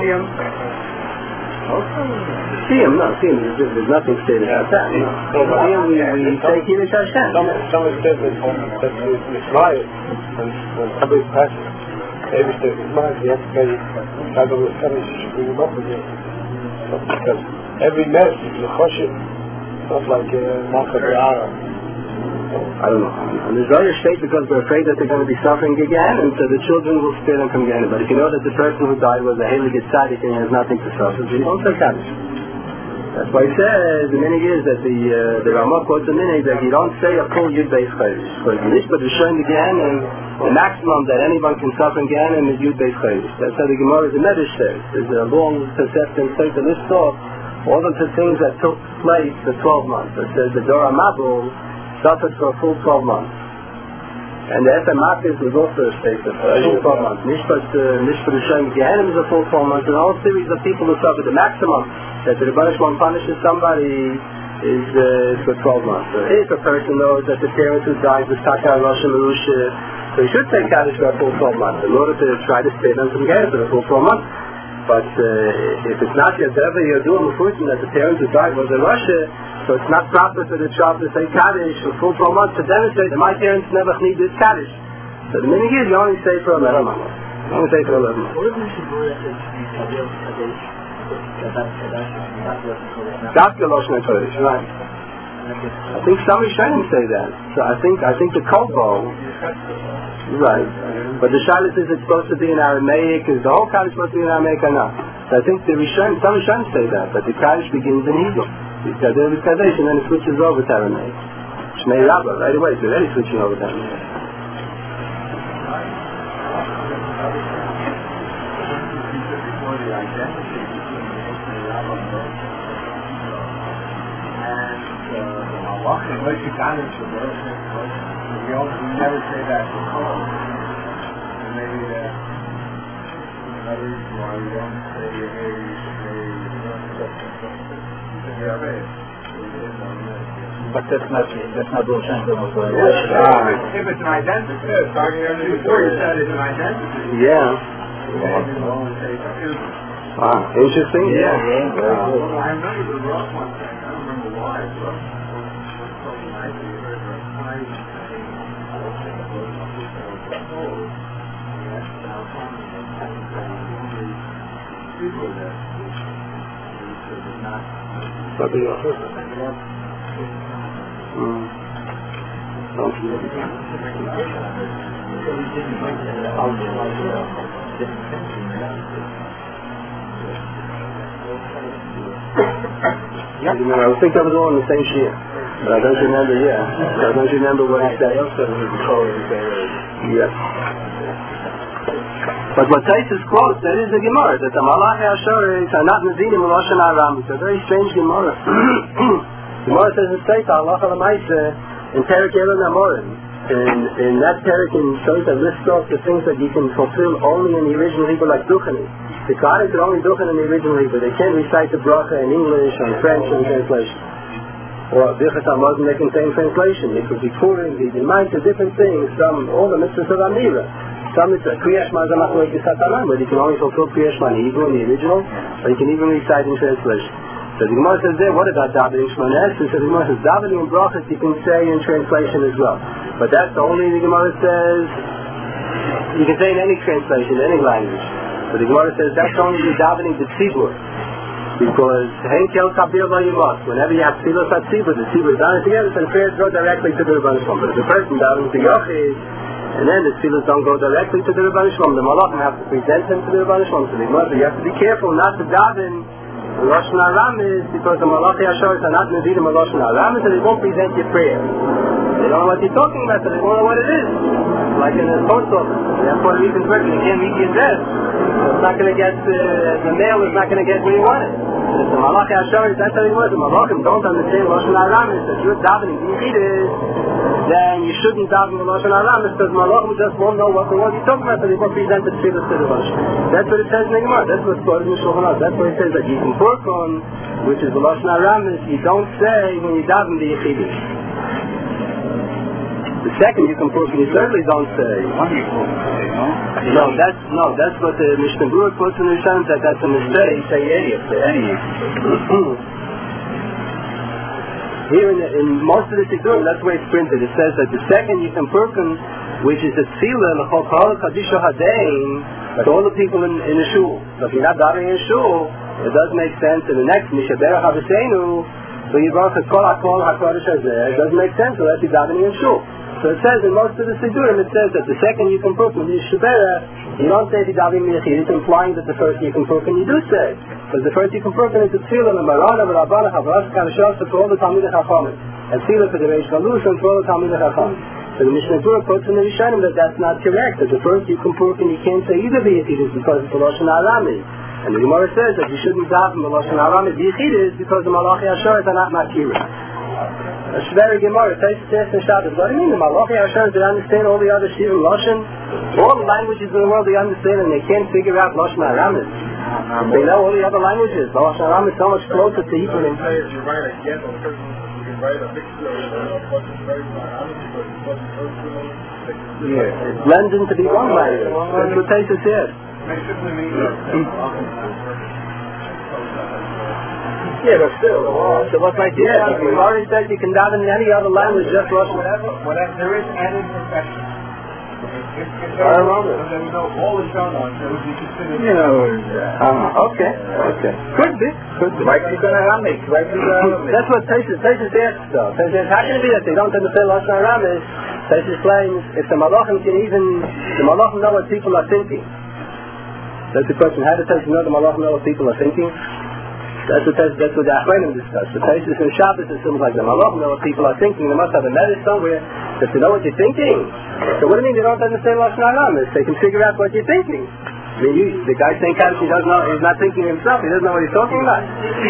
See him, there's nothing stated about that. We say Kiddush Hashem. Someone says that it's right when somebody passes. Maybe it's mine, you have to pay Kaddish, you should bring him up again. Because every mess is a choshet. It's not like Malka Be'ara. I don't know. And the Zohar state because they're afraid that they're going to be suffering again, and so the children will spare them from again. But if you know that the person who died was a Heilig Tzaddik and he has nothing to suffer, so you don't say Kaddish. That's why he says the minig is that the Ramah quotes a minig that you don't say a full Yud Beis Chodesh. Because Nishpat is showing again, and the maximum that anyone can suffer again is Yud Beis Chodesh. That's how the Gemara the Medrash says. There's a long concept and say to list off all of the things that took place for 12 months. It says the Dora Mabul suffered for a full 12 months. And the Eter Makis was also a state for a full 12 months. Nishpat Hashem Gehenim is a full 12 months, and a whole series of people who suffer the maximum that the Rebbeinu Shalom punishes somebody is for 12 months. So if a person knows that the parent who died was Taka Rosh Merusha, so he should take Kaddish for a full 12 months in order to try to spare them from Gehenim for a full 12 months. But if it's not yet ever you're doing the fruit that the parent who died was a Russia, so it's not proper for the child to say Kaddish for full 12 months to demonstrate that my parents never need this Kaddish. So the minig is you only say for 11 months. You only say for 11 months. That's the Lashon HaKodesh, right? I think some Rishonim say that. So I think the Kobo, right? But the Shalit is it's supposed to be in Aramaic. Is the whole Kaddish supposed to be in Aramaic or not? So I think some Rishonim say that the Kaddish begins in Hebrew. It's got the Kaddish and then it switches over to Aramaic. Shnei Rabbah, right away. It's already switching over to Aramaic. We never say that. Maybe another reason why we don't say but that's not Roshan. If it's an identity, before you said it's an identity. Yeah. Interesting. Yeah. I remember the rough one thing. I don't remember why. I would think that was all in the same sheet. But I don't remember, I don't remember what he said. Yeah. But what Taisus quotes, that is the Gemara, that the Malachi Asheris are not Nezidim in Lashon Aram. It's a very strange Gemara. Gemara says in Seita, Allah Alamaisa, in Perek Elon Amorim, in that Perek in Seita lists off the things that you can fulfill only in the original Hebrew, like Duchani. The Kohanim can only Duchan in the original Hebrew. They can't recite the bracha in English or in French in translation. Or Birchas Hamazon, they can say in translation. It could be Purim, the minds of different things, all the mitzvahs of Amira. Some it's a Kriya Shema Zamach Loik Satanan, but you can only fulfill Kriya Shema in Hebrew in the original, or you can even recite in translation. So the Gemara says there, what about davening Shmones? So the Gemara says davening and brachas you can say in translation as well. But that's the only the Gemara says you can say in any translation, in any language. But the Gemara says that's only the davening the tzibur. Because Henkel Kabir Vayivas, whenever you have tefillah at tzibur, the tzibur is done together, and prayers go directly to the Rebbeinu Shalom. But if the person davens the Yochid, and then the tefillahs don't go directly to the Rebbeinu Shalom, the Malachim have to present them to the Rebbeinu Shalom. So the Gemara says you have to be careful not to daven in Lashon Aramis, because the Malachi Asheris are not Nezidim in Lashon Aramis, and they won't present your prayer. They don't know what you're talking about, so they won't know what it is. Like in a post office, that's Puerto Rican's working, you can't read the address. So it's not going to get, the mail is not going to get where you want it. If the Malachi Asheris, that's how it was. The Malachim don't understand Lashon Aramis, that you're davening B'yichidus, then you shouldn't daven in Lashon Aramis, because Malachim just won't know what you're talking about, so they won't present the tefillah to the Lashon. That's what it says in the Gemara. That's what's quoted in Shulchan Aruch. That's what it says that you can work on, which is the Lashon Aramis, you don't say when you daven B'yichidus. The second you can prove, you certainly don't say. No, that's what the Mishnah Berurah quotes in the Rishonim, that that's a mistake. Say any. Here in most of the Siddurim, that's where it's printed. It says that the second you can prove, which is the tefillah, l'chol kol kadisha hadein, to all the people in the shul. So if you're not davening in shul, it does make sense. In the next Mishaberach Havisenu, so you go to kol hakol hakodesh hazeh. It doesn't make sense unless you're davening in shul. So it says in most of the Siddurim, it says that the second you can prove in the Yishuberah, you don't say the Davim Yechid, it's implying that the first you can prove you do say. Because the first you can prove is the Tefillah, the Marana, the Rabbana, Havras, Kanashas, for all the Talmidei Chachamim. And Tefillah for the Reish Galush, and for all the Talmidei Chachamim. So the Mishnah Berurah quotes in the Rishonim that that's not correct, that the first you can prove you can't say either B'Yechid because it's the Lashon Arami. And the Gemara says that you shouldn't daven the Lashon Arami B'Yechid because the Malachi Asheris are not Makirim. It's very Gemara. Taisus and Shabbos. What do you mean? The Malachi Hashem, they understand all the other Shivim Lashon? All the languages in the world they understand, and they can't figure out Lashon Aramis. They know all the other languages. Lashon Aramis is so much closer to Hebrew than... You write a get or you write a mixture of what's very Aramis, but what's very... Yeah, it blends into the one language. That's what Taisus said. Yeah, but still, so what's like this? We've already said you can daven in any other language, just Russian. Whatever there is added perfection. I don't know. So then all is done on, so it would be considered... Okay. Could be. That's what Taisus asks, though. Taisus says, how can it be that they don't understand Lashon Aramis? Taisus claims, if the Malachim know what people are thinking. That's the question. How does Taisus know the Malachim know what people are thinking? That's what the Achronim discuss. The Taisus and Shabbos assumes like the Malachim know what people are thinking. They must have a medicine somewhere that they know what you're thinking. So what do you mean they don't understand Lashon Aramis? They can figure out what you're thinking. I mean, the guy saying Kaddish, he doesn't know, he's not thinking himself, he doesn't know what he's talking about.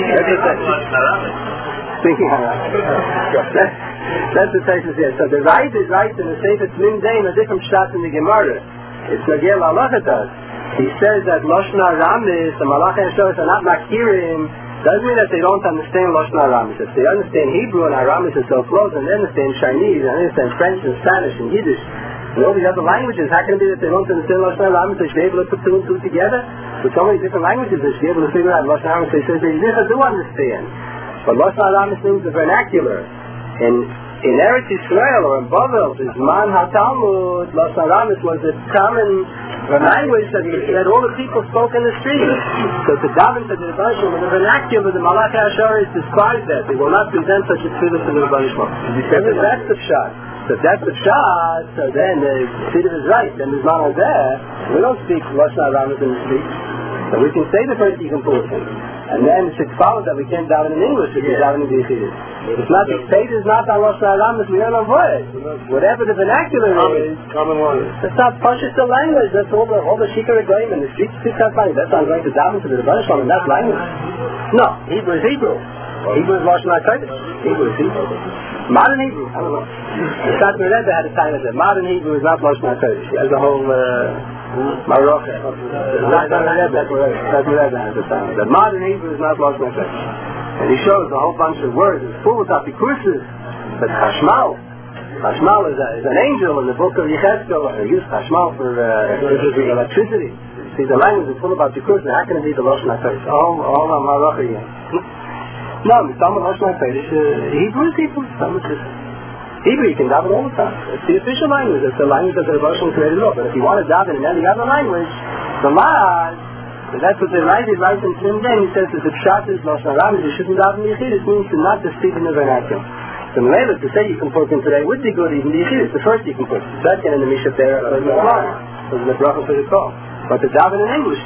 Thinking Aramis. That's the Taisus here. So the right is right in the Sefer Tzmin Zayin, a different shot in the Gemara. It's Nagel Allah does. He says that Lashon Aramis, the Malachi Asheris are not Makirim, doesn't mean that they don't understand Lashon Aramis. If they understand Hebrew and Aramis is so close, and they understand Chinese, and they understand French and Spanish and Yiddish, and all these other languages, how can it be that they don't understand Lashon Aramis? They should be able to put two and two together? With so many different languages, they should be able to figure out Lashon Aramis. They say they do understand. But Lashon Aramis means the vernacular. And in Eretz Yisrael or in Bavel, the Zman HaTalmud, Lashon Aramis was a common language that all the people spoke in the street. So to daven to the Rebbeinu Shalom, the vernacular, the Malachi Asheris describes that. They will not present such a tefillah to the Rebbeinu Shalom. That's the shot. So if that's the shot, so then the Siddur is right. Then the Zman is there. We don't speak Lashon Aramis in the street. So we can say the first Yikun portion, and then it follows that we can't daven in English if we're davening the Yechidus. It's not, the state is not on Rosh Hashanah, we don't avoid. Whatever the vernacular is, common one. it's not Pashut the language, that's all the Shikar Goyim and the street speaks that language. That's not going to daven to the Rebbeinu Shalom in that language. No, Hebrew is Hebrew. Hebrew is Rosh Hashanah. Hebrew is Hebrew. Modern Hebrew, I don't know. The Shat Mereda had a time of it. Modern Hebrew is not Rosh Hashanah. As a whole Morocco. Shat Mereda has a time. The modern Hebrew is not Rosh Hashanah. And he shows a whole bunch of words. It's full of apikurses. But Chashmal is an angel in the book of Yechezkel. They use Chashmal for electricity. See, the language is full of apikurses. How can it be the Rosh Hashanah? All on Morocco again. No, Hebrew is Hebrew. Hebrew you can daven all the time. It's the official language. It's the language that the Rebbeinu created up. But if you want to daven in any other language, the laws, that's what the writer writes in Trimden. He says that the pshat is Lashon Hara, you shouldn't daven the Yechidus. It means to not to speak in the vernacular. So Melevis, to say you can put in today would be good, even the Yechidus. The first you can put. The second in the Mishnah there, was the bracha for the call. But to daven in English,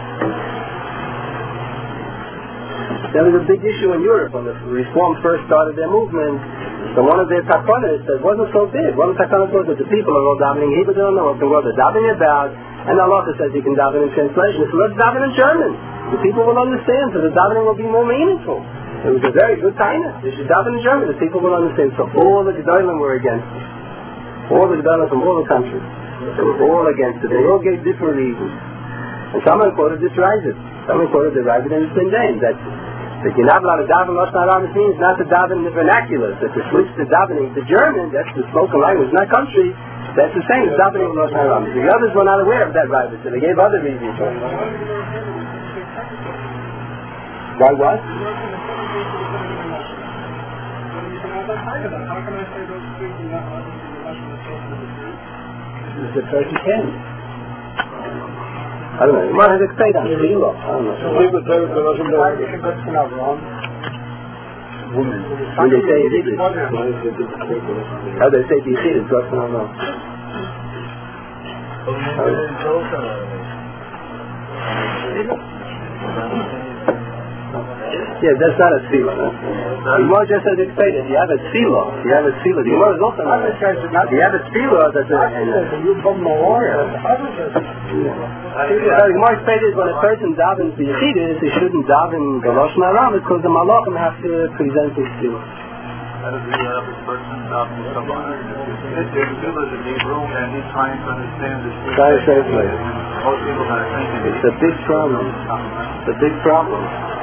there was a big issue in Europe when the Reform first started their movement. So one of their takonas that wasn't so big. One of the takonas was that the people are all davening Hebrew, they don't know what the world they're davening about, and Allah says you can daven in translation. So let's daven in German. The people will understand, so the davening will be more meaningful. It was a very good taina. They should daven in German. The people will understand. So all the Gedolim were against it. All the Gedolim from all the countries. They were all against it. They all gave different reasons. And someone quoted this Ravid. Someone quoted the Ravid in the Sindain that you're not allowed to daven Lashon Hara means not to daven in the vernacular. That to switch to davening to German, that's the spoken language, not country, that's the same as davening in Lashon Hara. The others were not aware of that Ravid, so they gave other reasons for it. Why what? This is the first you can. I don't know. You might have to say that. I don't know. People say it's the Russian dog. Women. When they say it, how they say the Yechid is Russian, I don't know. Yeah, that's not a tefillah. The Gemara just says explain it. You have a tefillah. The Gemara is also not. You have a tefillah that's a... The Gemara explains when a person davens the Yechidus, he shouldn't daven the Lashon Hara because the Malachim have to present his tefillah. How does the average person daven the Kabbalah? If there's tefillah in Hebrew and he's trying to understand the Shema. Try to translate. Most people are thinking it's a big problem. It's a big problem.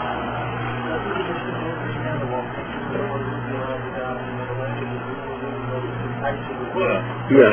Yeah.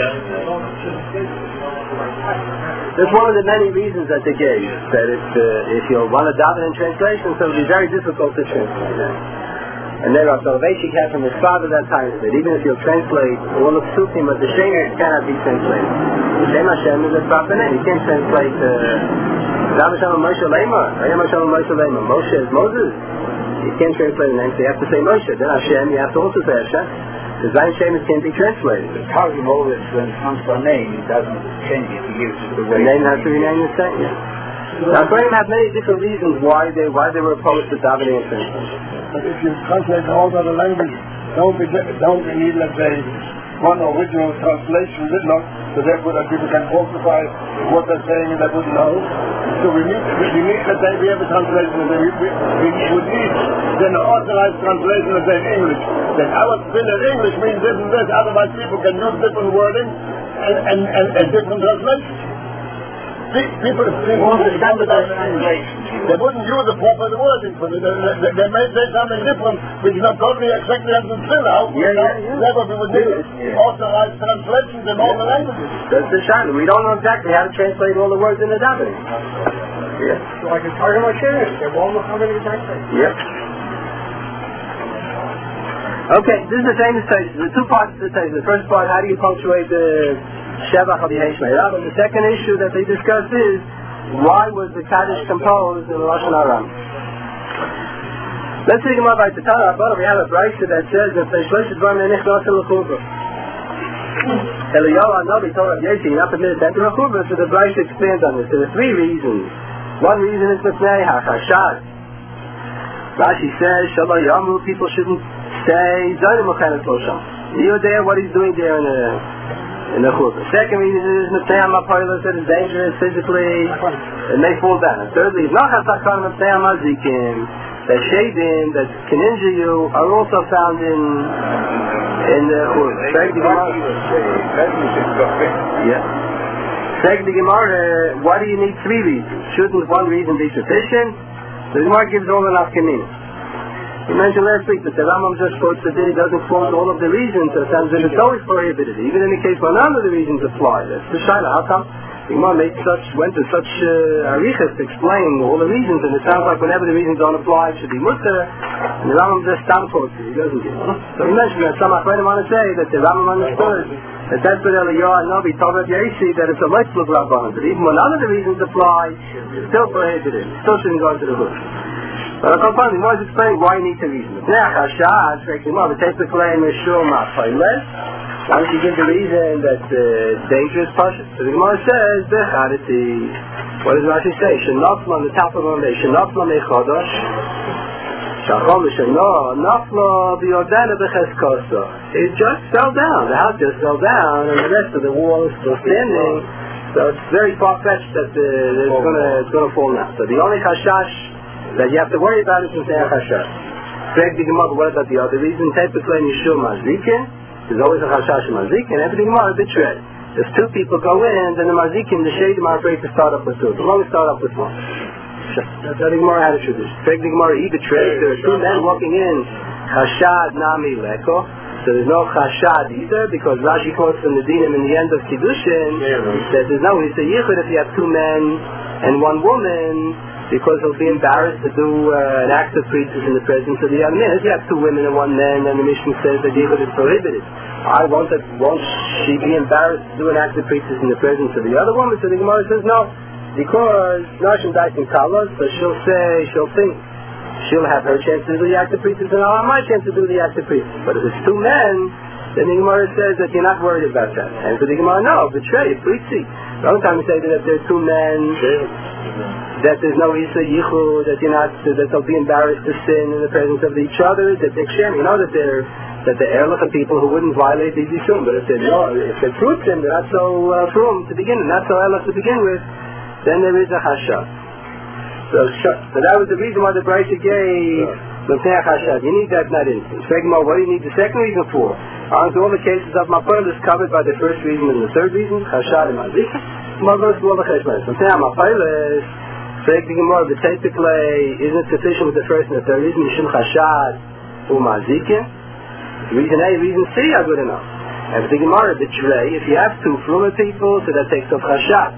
That's one of the many reasons that they gave, that if you want to daven in translation, so it will be very difficult to translate. And then Soloveitchik had from his father that time that even if you'll translate all of Sufim, but the Shem cannot be translated. The Shem Hashem is a proper name. You can't translate Moshe Lema. Moshe is Moses. You can't translate the name, so you have to say Moshe. Then Hashem, you have to also say Hashem. The Zayin Shemus can't be translated. The Targum always, when it comes to a name, it doesn't change it. He gives it the way. The name has to remain the same. Now, Goyim have many different reasons why they were opposed to davening in translation. But if you translate all other languages, don't need, let's say, one original translation written up, so therefore that people can falsify what they're saying and they wouldn't know. So we need, let's say, we have a translation, and then we would need then an authorized translation, let's say, in English. Then our spin in English means this and this, otherwise people can use different wording and different translations. People won't standardize translation. They wouldn't use the proper wording for it. They may say something different, which is not totally exactly as it's still out. Therefore, we would need authorized translations in all the languages. That's the shine. We don't know exactly how to translate all the words in the davening. Yeah. So I can target my shares. They're all not coming to translate. Yep. Okay, this is the famous text. There are two parts to the text. The first part, how do you punctuate the Shevach of Yeheshmei? And the second issue that they discuss is, why was the Kaddish composed in Lashon Hara? Let's take them up by the Torah. We have a brayta that says that the Shlosh Dvarim Nech Notzim L'Chuvah. Eliyahu Hanavi told Rav Yossi, you're not permitted to enter a Chuvah, so the brayta expands on this. There are three reasons One reason is Mipnei HaChashad. Rashi says, Shalom Yamru, people shouldn't say, Zayim Mechanet Lo Sham. You're there, what he's doing there in the Churba. Second reason is Mipnei HaMapoilos, that is dangerous physically, it may fall down. And thirdly, Nachas HaKan Mipnei HaMazikim, that shadim, that can injure you, are also found in the Churba. Second the Gemara, why do you need three reasons? Shouldn't one reason be sufficient? The Gemara gives all the nafkamina. We mentioned last week that the Rambam just quotes that he doesn't quote all of the reasons, so sometimes it's always prohibited, even in the case where none of the reasons apply. That's the Shaila. How come? The Gemara went to such arichas to explain all the reasons, and it sounds like whenever the reasons don't apply, it should be mutter, and the Rambam just stamp quotes it. He doesn't give it. So we mentioned that some Achronim want to say that the Rambam understood that that's what Eliyahu Navi told Rabbi Yosi, that it's a lifeless Rabbanon, that even when none of the reasons apply, it's still prohibited. It still shouldn't go to the hood. But I can't find the Gemara explain why you need the reason. Now, Chashad, the Gemara, the Tepe claim is Shul Ma'Pailes. Why don't you give the reason that it's dangerous Pasha? So the Gemara says, Bechadati. What does Rashi say? Shenafla on the top of the day, Shenafla Mechodosh. Shachom L'Shayno, Nafla B'Yordana B'Cheskosa. It just fell down. The house just fell down, and the rest of the wall is still standing. So it's very far-fetched that it's going to fall now. So the only Chashash that you have to worry about is Mipnei HaChashad. What about the other reason? Typically in Yeshua Mazikin, there's always a Chashash Mazikin, and every Gemara betrayed. If two people go in, then the Mazikin, the Shadim are afraid to start up with two. They only start up with one. That's how the Gemara had a tradition. The Gemara, he betrayed. There are two men walking in, Chashad Nami Leko. So there's no Chashad either, because Rashi quotes from the Dinim in the end of Kiddushin that there's no Hisa Yichud if you have two men and one woman, because he'll be embarrassed to do an act of priestess in the presence of the young men. If you have two women and one man, then the mission says that Yichud is prohibited. Won't she be embarrassed to do an act of priestess in the presence of the other woman? So the Gemara says no, because Nashim dies in Kalas, so she'll think she'll have her chance to do the act of priestess, and I'll have my chance to do the act of priestess. But if it's two men, then the Gemara says that you're not worried about that. And so the Gemara, no, betray it, priestly. The only time we say that if there's two men, that there's no Isa Yichud, that they'll be embarrassed to sin in the presence of each other, that they're Shem, you know that they're Erlich are people who wouldn't violate these Yisum. But if they're fruits and they're not so frum to begin with, not so Erlich to begin with, then there is a Chashad. So that was the reason why the Braita gave Mipnei HaChashad. You need that in that instance. What do you need the second reason for? Aren't all the cases of Mapoilos covered by the first reason and the third reason? Chashad and Mazik. Mapoilos do all the Cheshmanis. Mipnei HaMapoilos, the Gemara, the Tepiklei isn't sufficient with the first and the third reason. Mishum Chashad or Mazikin. Reason A, reason C are good enough. And the Gemara, the Trey, if you have two Fruma people, so that takes off Chashad.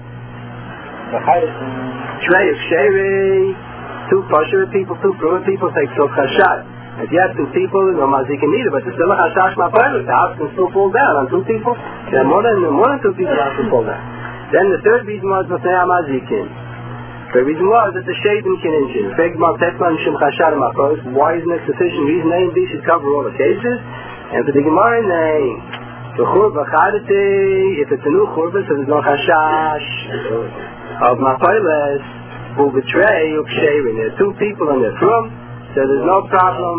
Trey of Sheri, two Pasher people, two Fruma people takes off Chashad. If you have two people, no Mazikin neither, but there's still a Chashash Mapoilos. The house can still fall down on two people. There are more than two people that can fall down. Then the third reason was Mipnei HaMazikin. The reason was that the Shadim can injure. Why isn't it sufficient reason A and B should cover all the cases? And for the Gemara name, if it's a new Churba, so there's no Chashash of Mapoilos, who betray Uksherin. There are two people in the room, so there's no problem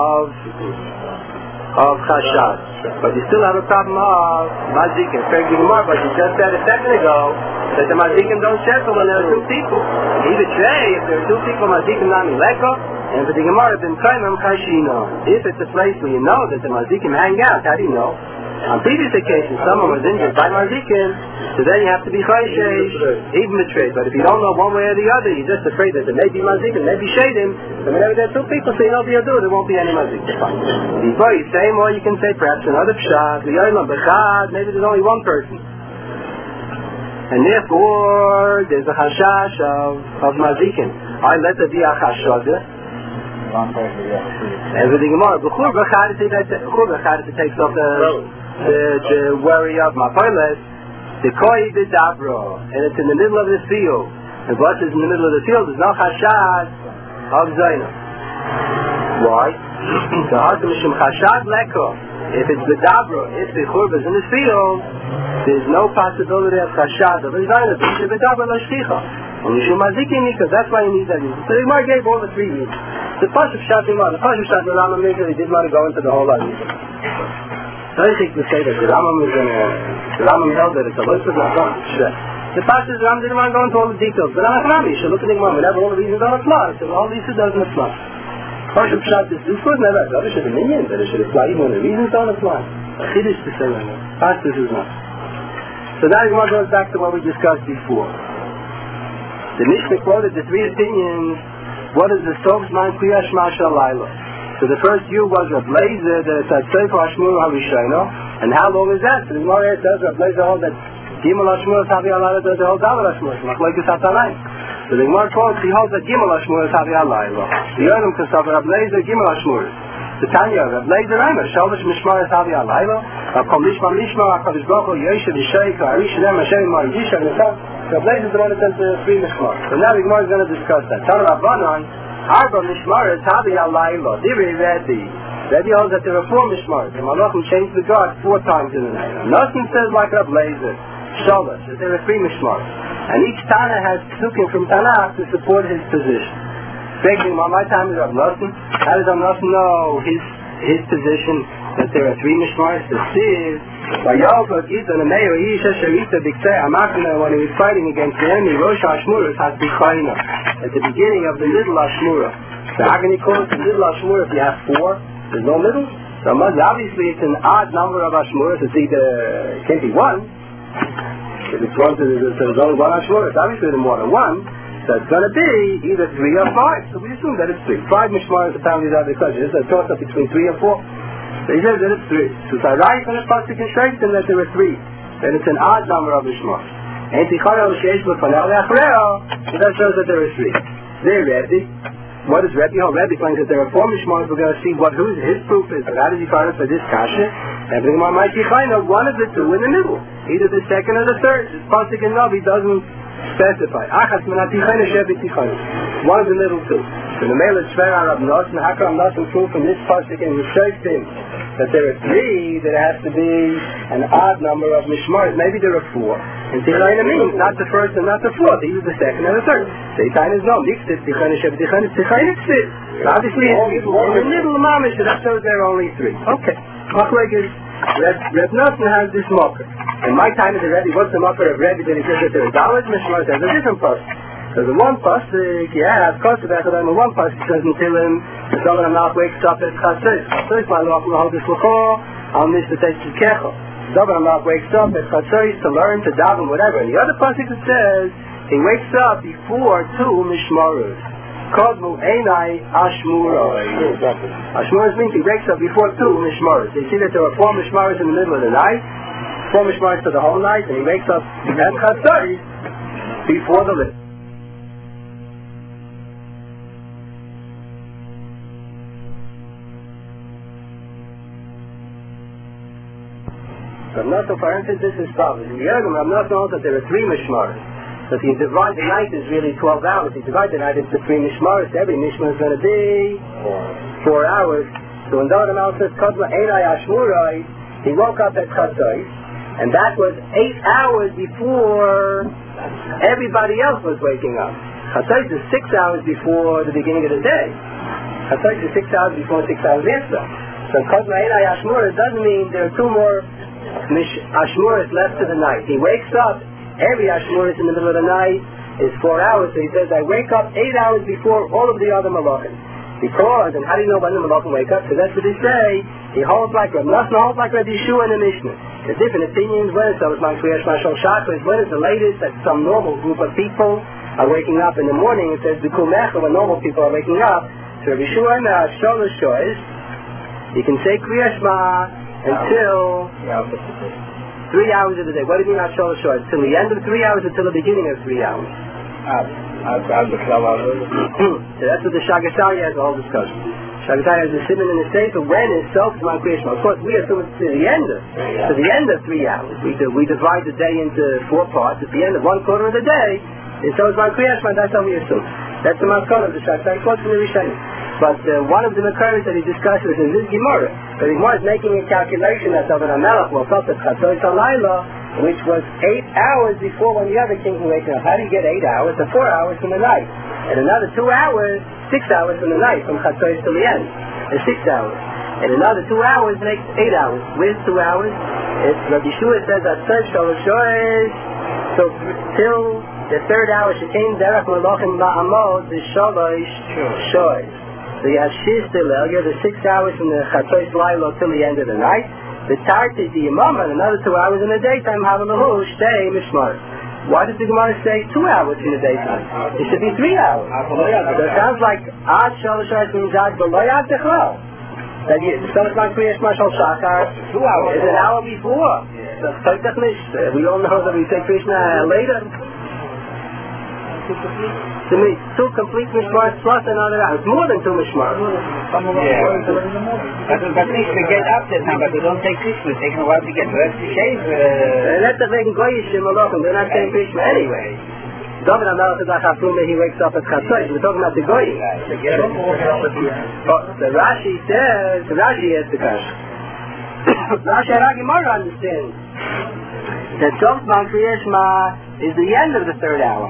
of Chashash. But you still have a problem of Mazikin. But you just said a second ago that the Mazikim don't settle when there are two people. He betray if there are two people, Mazikim Nami Leko, and for the Gemara, Ben Kaimam Kashino. If it's a place where you know that the Mazikim hang out, how do you know? On previous occasions, someone was injured by Mazikim, so then you have to be Chayshesh, even betrayed. But if you don't know one way or the other, you're just afraid that there may be Mazikim, maybe Shadim, so whenever there are two people, so you know there won't be any Mazikim. Before you say more, you can say perhaps another Pshat, maybe there's only one person. And therefore, there's a Chashash of Mazikin. I let there be a Chashash. And with the Gemara, B'chur B'chadati takes off the worry of Mapoilos, the Koi B'dabro, and it's in the middle of the field. And what is in the middle of the field? There's no Chashash of Zainah. Why? So Mishum Chashad Leko. If it's B'dabro, if the Churba is in the field, there's no possibility of Chashad of Zainah. B'dabro L'shkicha. And Yeshua Mazikin, because that's why you need that reason. So the Gemara gave all the three reasons. The Pashup Shat Imar, the Pashup Shat, the Rambam he didn't want to go into the whole lot of reasons. So I think to say that the Rambam is going to, the Rambam held that it's a list of the The Pashup Rambam didn't want to go into all the details. But I'm not you should look at the Gemara, whenever all the reasons are smart. So all these doesn't apply. Pashup Shat is, this was never, that should be minion, that it should apply even when the reasons don't apply. Chiddush to say like that. Pashup is not. So now the Gemara goes back to what we discussed before. The Mishnah quoted the three opinions. What is the Sov's mind Kriyash Masha Laila? So the first view was Reb Lezer that it said Sefer Hashmur HaRishayno, and how long is that? So the Gemara says Reb Lezer holds that Gimel Hashmur Havi Alayla does the whole Davar Hashmur. Machlokes Hatanayim. So the Gemara quotes he holds that Gimel Hashmur Havi Alayla. The Yodim Kasav Reb Lezer Gimel Hashmur. The Tanya Reb Lezer Reimer Shalosh Mishmar Havi Alayla. Akom Lishma Mishma Hakadosh Baruch Hu Yoshev Yishaik Harish Nem Hashem Maridisha Nesam. Reb Lezer is the one that says the three Mishmar. So now the Gemara is going to discuss that. Tana Rabbanan Arba Mishmar Havi Alayla. Diri Reddi. Reddi holds that there are 4 Mishmar. The Malachim changed the guard 4 times in the night. Nothing says like Reb Lezer. Shalosh, that there are 3 Mishmar. And each Tana has psukim from Tanakh to support his position. Speaking on my time is Rav Nosson. How does Rav Nosson know his position that there are 3 Mishmars? The Siv, by Yalkot, Gita, and Meir, Yisha, Sharita, Bikse, Amakna, when he was fighting against the enemy, Rosh Hashmuras has Bikhaina, at the beginning of the middle Hashmura. So how can you call it the middle Hashmura if you have 4? There's no middle. So obviously it's an odd number of Hashmuras. It's either, it can't be 1. If it's 1, there's only 1 Hashmura. It's obviously more than 1. So it's going to be either 3 or 5. So we assume that it's 3. 5 Mishmaris apparently is out of the question. It's a toss-up between 3 and 4. So he says that it's 3. So Sarai from the Pasuk can straighten that there are 3. Then it's an odd number of Mishmaris. And Tichara L'Sheish L'Fanel L'Achreo. So that shows that there are 3. They're Rebbe. What is Rebbe? Rebbe claims that there are 4 Mishmaris. We're going to see what his proof is. But how does he find it for this kasha? Everything might be fine. One of the 2 in the middle. Either the second or the third. This Pasuk in Navi doesn't specify. Achas menatichayne shevi tichayne. One is the middle 2. So the male is Shver Rav Nosson. How come Rav Nosson proved from this pasuk and Yishayim that there are 3? That has to be an odd number of mishmars. Maybe there are 4. And tichayne means not the first and not the fourth. Either the second and the third. Tichayne is no. Nixit tichayne shevi tichayne. Tichayne tzit. Obviously in the middle of mamish. That shows there are only 3. Okay. Machlokes Reb Nosson has this mocker. In my time as a Rebbe, what's the mocker of Rebbe that he says that there are dollars mishmars? There's a different pasuk. So the one pasuk, of course, the one pasuk says until the Zohar Malach wakes up at Chatzos. Chatzos, my Lord, will hold this l'chor, I'll miss the Teitz Kecho. Zohar Malach wakes up at Chatzos to learn, to daven, whatever. And the other pasuk it says, he wakes up before 2 mishmaros. Kodmu Einai Ashmura. Ashmura means he wakes up before 2 mishmaros. You see that there are 4 mishmaros in the middle of the night, 4 mishmaros for the whole night, and he wakes up at Chatzos before the lift. Rav Nosson, for instance, this is problem. In the Yergim, Rav Nosson knows that there are 3 mishmaros. So if you divide the night, is really 12 hours. If you divide the night into 3 mishmaros, every mishmar is going to be 4 hours. So when Zohar Malach says, Kodma Einai Ashmurai, he woke up at Chatzos, and that was 8 hours before everybody else was waking up. Chatzos is 6 hours before the beginning of the day. Chatzos is 6 hours before, 6 hours after. So Kodma Einai Ashmurai doesn't mean there are 2 more Ashmuras left to the night. He wakes up, every Ashmuras in the middle of the night is 4 hours, so he says, I wake up 8 hours before all of the other Malachim. Because, and how do you know when the Malachim wake up? So that's what they say, he holds like Rav Nosson, holds like Rav Yeshua in the Mishnah. There's different opinions, when it's when it's the latest that some normal group of people are waking up in the morning. It says, when normal people are waking up, so Rav Yeshua and Sholosh Shoyes, you can say Kriya Shema until 3 hours of the day. What do you mean not Sholosh Shoyes? Till the end of 3 hours or till the beginning of 3 hours? So that's what the Shagasari has the whole discussion. Shagasari has the Simon in the Sefer, when is self-Zman Kriya Shema? Of course, we assume it's to the end of 3 hours. We divide the day into 4 parts. At the end of 1/4 of the day, it's self-Zman Kriya Shema, that's how we assume. That's the Maskon of the Shagasari, quotes from the Rishonim. But one of the Makaris that he discussed was in this Gemara. So the Gemara is making a calculation that David HaMelech will talk to Chatzois HaLayla, which was 8 hours before when the other king was waking up. How do you get 8 hours? So 4 hours from the night. And another 2 hours, 6 hours from the night, from Chatzois to the end. It's 6 hours. And another 2 hours makes 8 hours. Where's 2 hours? It's Rabbi Yeshua says that such Shalosh Shoyes, so till the third hour, Shekein Derech Malachim La'amod, is Shalosh Shoyes. So you have Shiz Dilel, you have the 6 hours from the Chatzois Lailo till the end of the night. The Tarti, the Imam, and another 2 hours in the daytime, Havalahu, Shtei, Mishmar. Why does the Gemara say 2 hours in the daytime? It should be 3 hours. So it sounds like Ad Shalosh Shoyes means Ad B'Loyad Techlal. That you, so it's like Kriyash Mashal Shachar, 2 hours. It's an hour before. We all know that we say Krishna later. To me, 2 complete mishmars plus another hour. It's more than 2 mishmars. Yeah. But at least they get up that time, but they don't take Krishma. It takes a while to get dressed to shave. That's the thing, Goyishim Malachim. They're not saying Krishma anyway. David HaMelech is he wakes up at Chatzois. We're talking about the Goyim. The Rashi says, Rashi has the question. Rashi Gemara understands that Tzofman Kriyashma is the end of the third hour.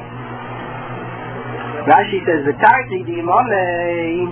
Rashi says, the Tarti, the Imamei.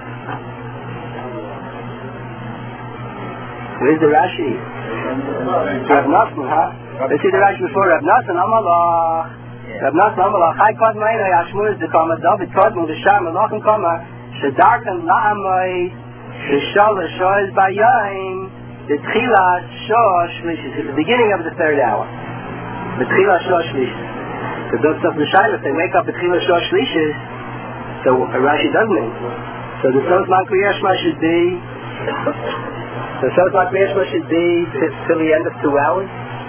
Where's the Rashi? Rav Nassan, huh? Let's see the Rashi before. Rav Nassan, Amalach. Rav Nassan, Amalach. Chai Kod Ma'ina, Yashmur is the Kama, David Kod, Mudashar, Malachim Kama, Shedarkan La'amai, Sheshalash Shoyes Bayayim, the Tchilas Shosh Lishis. It's the beginning of the third hour. The Tchilas Shosh Lishis. So those stuff the Shaila, if they wake up at Tchilas Shosh Lishis, so Rashi doesn't mean. So the Sosman Kriyashma should be, till the end of 2 hours.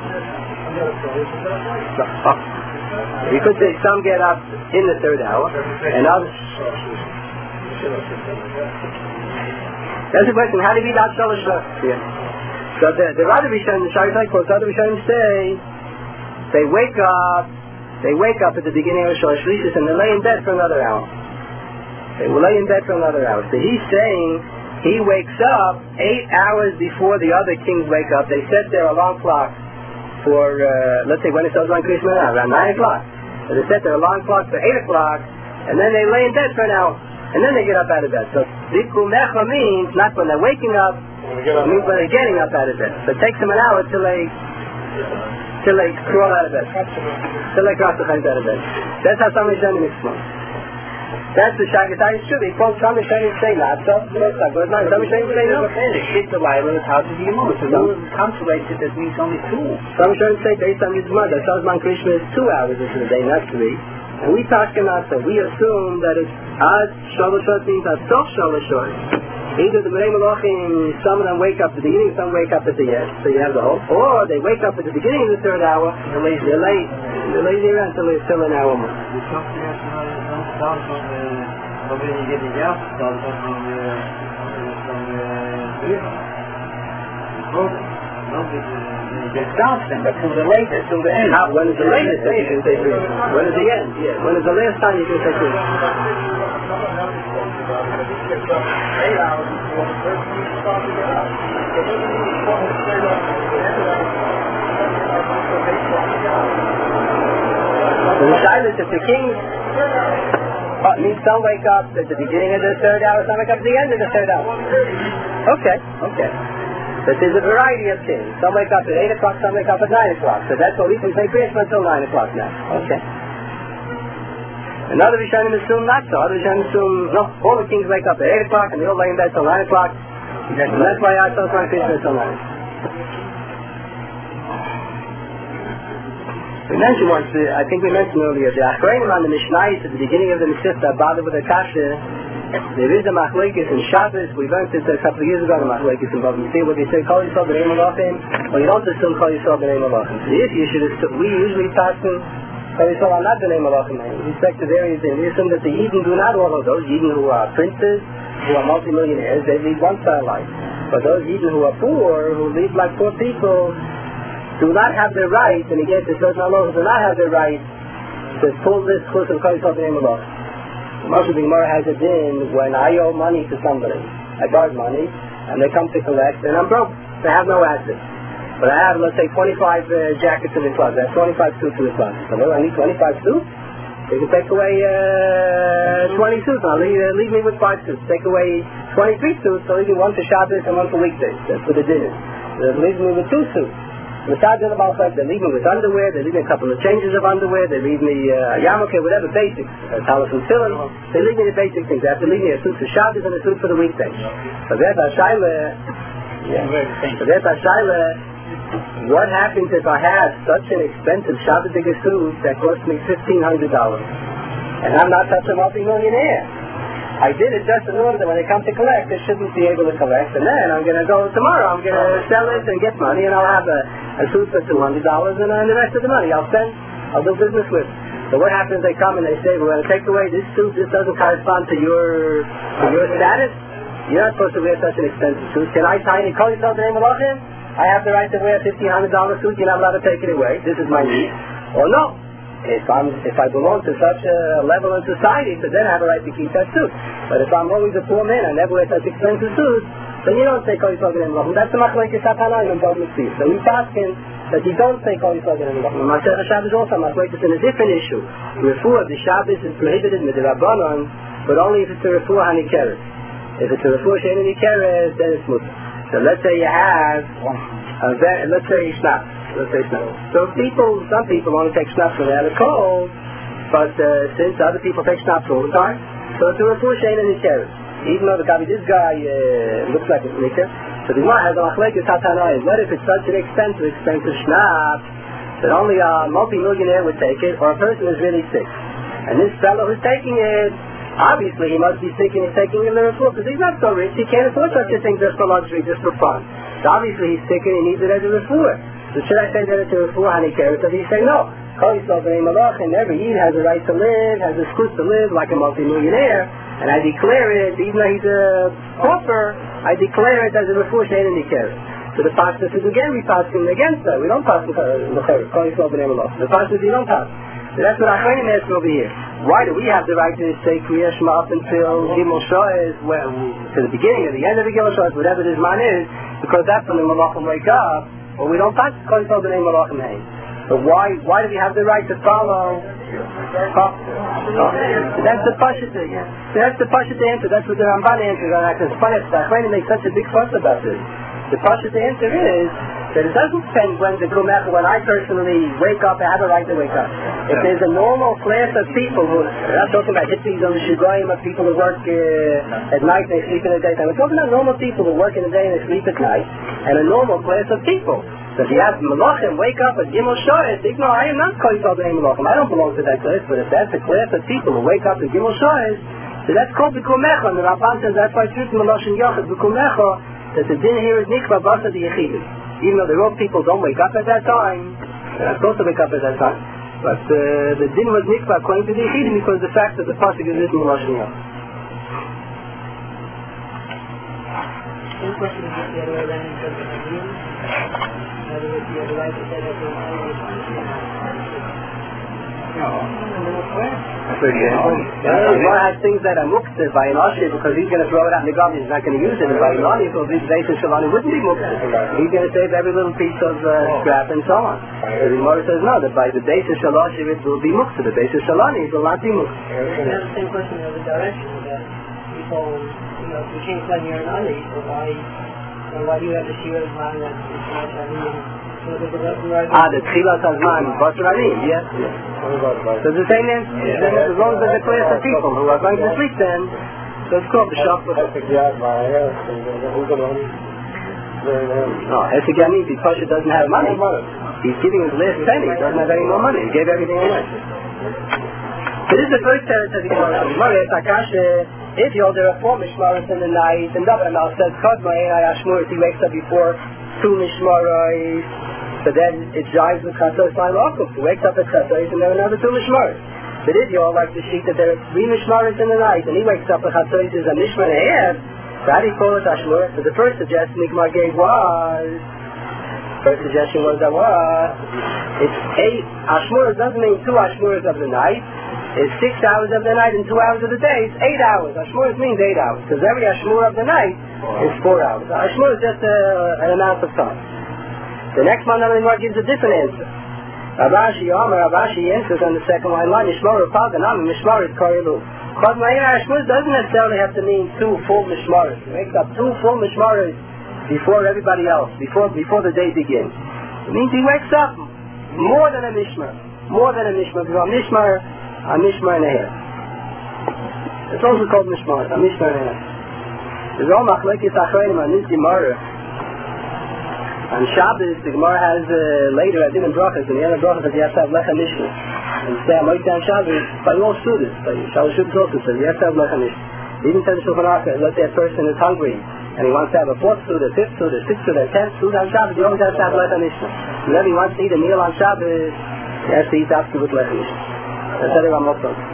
You could say some get up in the third hour, and others. That's the question. How do you read out Shalosh Shosh? Yeah. So the Rada Rishon, the Shari Sai quotes, Rada Rishon say, they wake up at the beginning of Shalosh Lishis and they lay in bed for another hour. They will lay in bed for another hour. So he's saying he wakes up 8 hours before the other kings wake up. They set their alarm clock for, let's say when it starts on Krishna now, around 9 o'clock. So they set their alarm clock for 8 o'clock and then they lay in bed for an hour. And then they get up out of bed. So Zikru Mecha means not when they're waking up, it means when they're getting up out of bed. So it takes them an hour till they crawl out of bed. Till they cross the height out of bed. That's how some Rishonim explain. That's the Shagatai. It's true. They quote some Rishonim say not so. Some Rishonim say no. It's the Bible, it's how to be moved. So no consolated, that means only 2. Some Rishonim say based on his mother, Shazman Krishna is 2 hours into the day, not 3. And we talk about so we assume that it's Ad Shalosh Shoyes means Ad Sof Shalosh Shoyes. Either the Bnei Malachim, some of them wake up at the beginning, some wake up at the end, so you have the whole. Or they wake up at the beginning of the third hour, and they're lazy around till an hour more. It stops them, but till the latest, till the end. When is the latest that you can say Krishna? When is the end? Yeah. When is the last time you can say Krishna? So the silence of the king means some wake up at the beginning of the third hour, some wake up at the end of the third hour. Okay. But there's a variety of kings. Some wake up at 8 o'clock, some wake up at 9 o'clock. So that's what we can say Krishna until 9 o'clock now. Okay. Another Rishonim assume not so. Other Rishonim assume, no, all the kings wake up at 8 o'clock and they all lay in bed till 9 o'clock. And that's why I thought my Krishna until 9. We mentioned once, I think we mentioned earlier, the Achreinim on the Mishnayos at the beginning of the Mesivta bothered with the Kasha. There is a Machlekes in Shabbos. We learned it a couple of years ago, the Machlekes in Bava. You see what they say, Kol Yisrael B'nei Malachim, or you don't assume Kol Yisrael B'nei Malachim. The issue we usually pass to Kol Yisrael are not B'nei Malachim. In respect to various things, we assume that the Yidden do not all of those. Yidden who are princes, who are multimillionaires, they lead one style life. But those Yidden who are poor, who live like poor people, do not have the right, and again, the certain Allah do not have the right to pull this chus of Kol Yisrael B'nei Malachim. Most of the Gemara has it in when I owe money to somebody. I borrowed money, and they come to collect, and I'm broke. They have no assets. But I have, let's say, 25 jackets in the closet. I have 25 suits in the closet. So I need 25 suits. They can take away 20 suits. I'll leave me with 5 suits. Take away 23 suits. I'll leave me one for Shabbos and one for weekdays. That's for the dinner. They'll leave me with 2 suits. Besides the Balfek, they leave me with underwear, they leave me a couple of changes of underwear, they leave me a yarmulke, whatever, basics, talis and tefillin, they leave me the basic things. They have to leave me a suit for Shabbos and a suit for the weekday. So there's our shaila, what happens if I have such an expensive Shabbos suit that costs me $1,500 and I'm not such a multi-millionaire? I did it just in order that when they come to collect, they shouldn't be able to collect. And then I'm going to go tomorrow, I'm going to sell it and get money, and I'll have a suit for $200, and the rest of the money I'll do business with. So what happens, they come and they say, we're going to take away this suit, this doesn't correspond to your status. You're not supposed to wear such an expensive suit. Can I tiny call yourself the name of Allah? I have the right to wear a $1,500 suit, you're not allowed to take it away. This is my need. Or no. If I belong to such a level in society, so then I have a right to keep that suit. But if I'm always a poor man, I never wear such expensive suits, then you don't say Kol Yisrael G'nei Melachim. That's the machlekes Hatanai and Dov Mitzvah. So we asking that you don't say Kol Yisrael G'nei Melachim. Masech HaShabbos also machlekes in a different issue. Refuah, the Shabbos is prohibited with the Rabbanon, but only if it's a Refuah Hanikeres. If it's a Refuah She'en Hanikeres, then it's mutter. So let's say you have, let's say Schnapps. So some people want to take schnapps when they're out of cold, but since other people take schnapps all the time, so it's a refuah she'en hanikeres. Even though this guy looks like a sneaker, so the Gemara has a machlekes Hatanai. What if it's such an expensive schnapps that only a multi-millionaire would take it, or a person who's really sick? And this fellow who's taking it, obviously he must be sick and he's taking it in the refuah, because he's not so rich, he can't afford such a thing just for luxury, just for fun. So obviously he's sick and he needs it as a refuah. So should I say that it's a refuah hanikeres? Or do you say no? Kol Yisrael G'nei Melachim, every Yid has a right to live, has a schus to live like a multi-millionaire, and I declare it, even though he's a pauper, I declare it as a refuah she'en hanikeres. So the pasuk is again, we pass against that. We don't pass Kol Yisrael G'nei Melachim. The pasuk you don't pass. So that's what Achronim asked over here. Why do we have the right to say Kriya Shema up until Gimel Shoes, to the beginning or the end of the Gimel Shoes, whatever this man is, because that's when the Malachim wake up. Well, we don't pass Kol Yisrael B'nei Melachim Hein. So why do we have the right to follow? That's the Pashut thing. That's the Pashut answer. That's what the Ramban answers on that. It's funny that Achronim make such a big fuss about this. The Pashut answer is that it doesn't depend when I personally wake up, I have a right to wake up. If there's a normal class of people who, we're not talking about hippies or shigoyim, or people who work at night and they sleep in the daytime. We're talking about normal people who work in the day and they sleep at night, and a normal class of people. So if you have Melachim wake up at Gimel Shoes, no, I am not Kol Yisrael B'nei Melachim. I don't belong to that class, but if that's a class of people who wake up at Gimel Shoes, so that's called B'Kum Mecha, and the Rabban says that's why it's written Melachim Yochid B'Kum Mecha, that the din here is Nikva Basa the Yechidim. Even though the real people don't wake up at that time, they're not supposed to wake up at that time. But the din was Nikva according to the Yechidim because the fact that the pasuk is written Melachim Yochid. One question is the other way around in terms of the din. In other words, you have the right to say that No. For example, one has things that are muktzah by an usher because he's going to throw it out in the garbage, he's not going to use it. And by Ilani, so this Beis Shalani wouldn't be muktzah. He's going to save every little piece of scrap and so on. So the Gemara says no, that by the Beis Shalashi it will be muktzah. The Beis Shalani will not be muktzah. That's the same question in the direction that people, if you can't claim you're an Ali, so why do you have the Shira of Man that it's not Ali? The Tchilas Hazman, Basar Alim, yes. So the same answer, as long as there's a class of people who are going to sleep then, so it's called the Shaf. Hesek Yamim, the Pasha doesn't have money. He's giving his last penny, he doesn't have any more money, he gave everything away. So this is the first territory of the Gemara. If you hold there are 4 Mishmaros in the night, and Dabamal says, Kodma Einai Ashmuris, he wakes up before 2 Mishmaros, so then it jives with Chatzos Ma'alakum. He wakes up at Chatzos and there are another 2 Mishmaros. But if you all like the sheet that there are 3 Mishmaros in the night, and he wakes up at Chatzos is a Mishmar and a half, so how do you call it Ashmur? So the first suggestion Nigmar gave was, it's 8 Ashmuras doesn't mean 2 Ashmuras of the night, is 6 hours of the night and 2 hours of the day. It's 8 hours. Ashmuras means 8 hours, because every Ashmur of the night is 4 hours. Ashmur is just an amount of time. The next one, Gemara gives a different answer. Rabashi answers on the second line, Mishmar Paganam, Mishmar is Karilu. Chod Ma'ir Ashmur doesn't necessarily have to mean 2 full Mishmaras. He makes up 2 full Mishmaras before everybody else, before the day begins. It means he wakes up more than a Mishmar. More than a Mishmar. Because a Mishmar and a half. It's also called Mishmar, a Mishmar and a half. There's all machlekes achreinim on this Gemara. On Shabbos, the Gemara has later Adin and Brachas, and the other Brachas that you have to have Lecha Mishmar. And say, I'm on Shabbos, by all students, by Shabbos Shubs also says, you have to have Lecha Mishmar. Even says the Shulchan Aruch, let's say a person is hungry, and he wants to have a 4th student, 5th student, 6th student, 10th student on Shabbos, you always have to have Lecha Mishmar. Whenever he wants to eat a meal on Shabbos, he has to eat after with Lecha Mishmar. That's what I'm up on.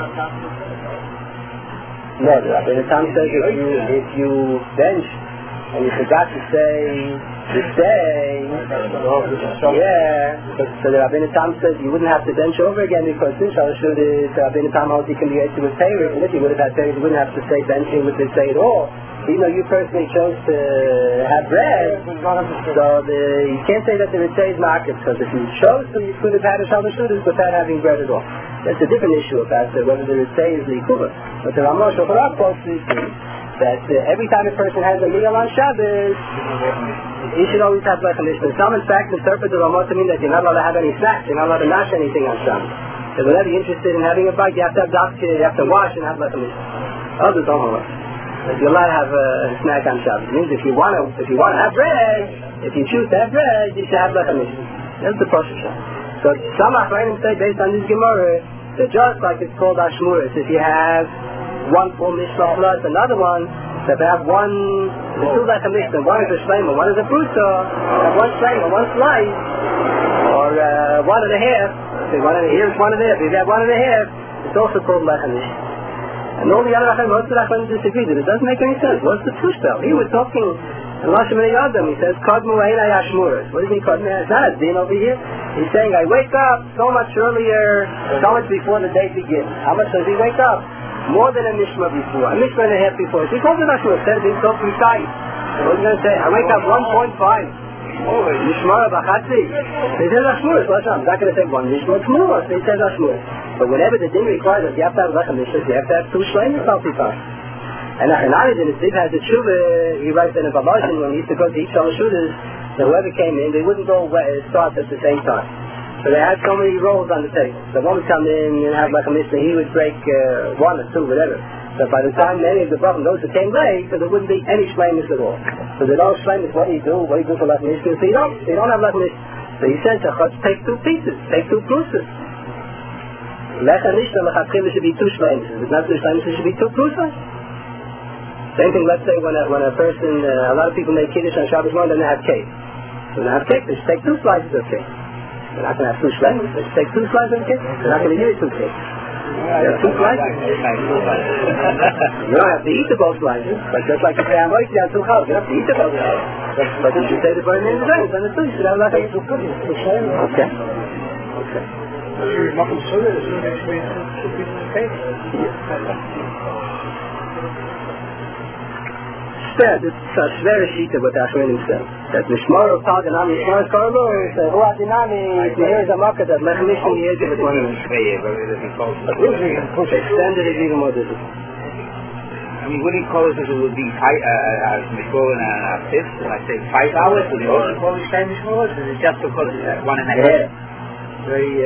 No, the Rabbeinu Tam says if you bench and you forgot to say this day, so the Rabbeinu Tam says you wouldn't have to bench over again because since the Rabbeinu Tam holds you can be able to with Peirik, and if you would have had Peirik, you wouldn't have to say benching with this day at all. Even though you personally chose to have bread, so you can't say that the Ritzay is market, because if you chose to, you could have had a Shalom Shudas without having bread at all. That's a different issue about whether the Ritzay is the Yikuba. But the Ramah Shulchan Aruch quotes that every time a person has a meal on Shabbos, he should always have Lechem Mishmar. Some in fact interpret the Ramah to mean that you're not allowed to have any snacks, you're not allowed to mash anything on Shabbos. Because whenever you're interested in having a bite, you have to have Dafke, you have to wash and have Lechem Mishmar. Others don't know. You're allowed to have a snack on Shabbos. It means if you want to have bread, if you choose to have bread, you should have Lechem Mishmar. That's the process. So some Achreinim say based on this Gemara that just like it's called Ashmuras, if you have one full Mishmar plus another one, that they have the 2 Lechem Mishmar, one is a Shleima, one is a Prusa, one Shleima, one slice, or 1 and a half. Here's 1 and a half. If you have 1 and a half, it's also called Lechem Mishmar. And all the other Achim, most of the Achim disagree that it doesn't make any sense. What's the pushbell? He was talking in Lashon Adam. He says, Kadmu Eina Yashmuras. What does he mean, Kadmu? It's not a din over here. He's saying, I wake up so much earlier, so much before the day begins. How much does he wake up? More than a Mishmar before, a Mishmar and a half before. So he calls it Ashmuras. Instead of being so precise. So what are you going to say? I wake up 1.5. Mishmar Bachatzi. He says Ashmuras. I'm not going to say 1 Mishmar tomorrow. So he says Ashmuras. But whenever the din requires that you have to have Lechem Mishmar, you have to have 2 Shleimus Al-Pifar. And Achananidin, if Ziv has a tshuva, he writes in a Babashin when he used to go to each Shalom Shudas, that whoever came in, they wouldn't all start at the same time. So they had so many rolls on the table. So one would come in and have Lechem Mishmar, he would break 1 or 2, whatever. So by the time many of the brothers, those who came late, so there wouldn't be any Shleimus at all. So they don't Shleimus, what do you do? What do you do for Lechem Mishmar? So they don't have Lechem Mishmar. So he said, take 2 pieces, take 2 plusas. Lechem Mishmar, Lechatchila should be 2 Shleimus. If it's not 2 Shleimus, it should be 2 plusas. Same thing, let's say when a person, a lot of people make Kiddush on Shabbos morning, then they have cake. So when they have cake, they should take 2 slices of cake. They're not going to have 2 Shleimus, they should take 2 slices of cake. They're not going to give you 2 cakes. You have 2 slices. You don't have to eat the both slices, but just like you say, I'm going to have 2 chals, you have to eat the both slices. But you should say the burden in the day, and the 2 you should have like 2 cookies. Okay. Instead, it's a very shita what the Ashrenim said. That Mishmar of Paganam, Mishmar of Karlo, the Ruach Dinami, here is a market that Lechem Mishmar is with one another. Extended is even more difficult. I mean, wouldn't you call it as it would be Mishmar and a fifth, like say 5 hours? Would you also call it 10 Mishmar? Or is it just because it's 1 and a half? Very,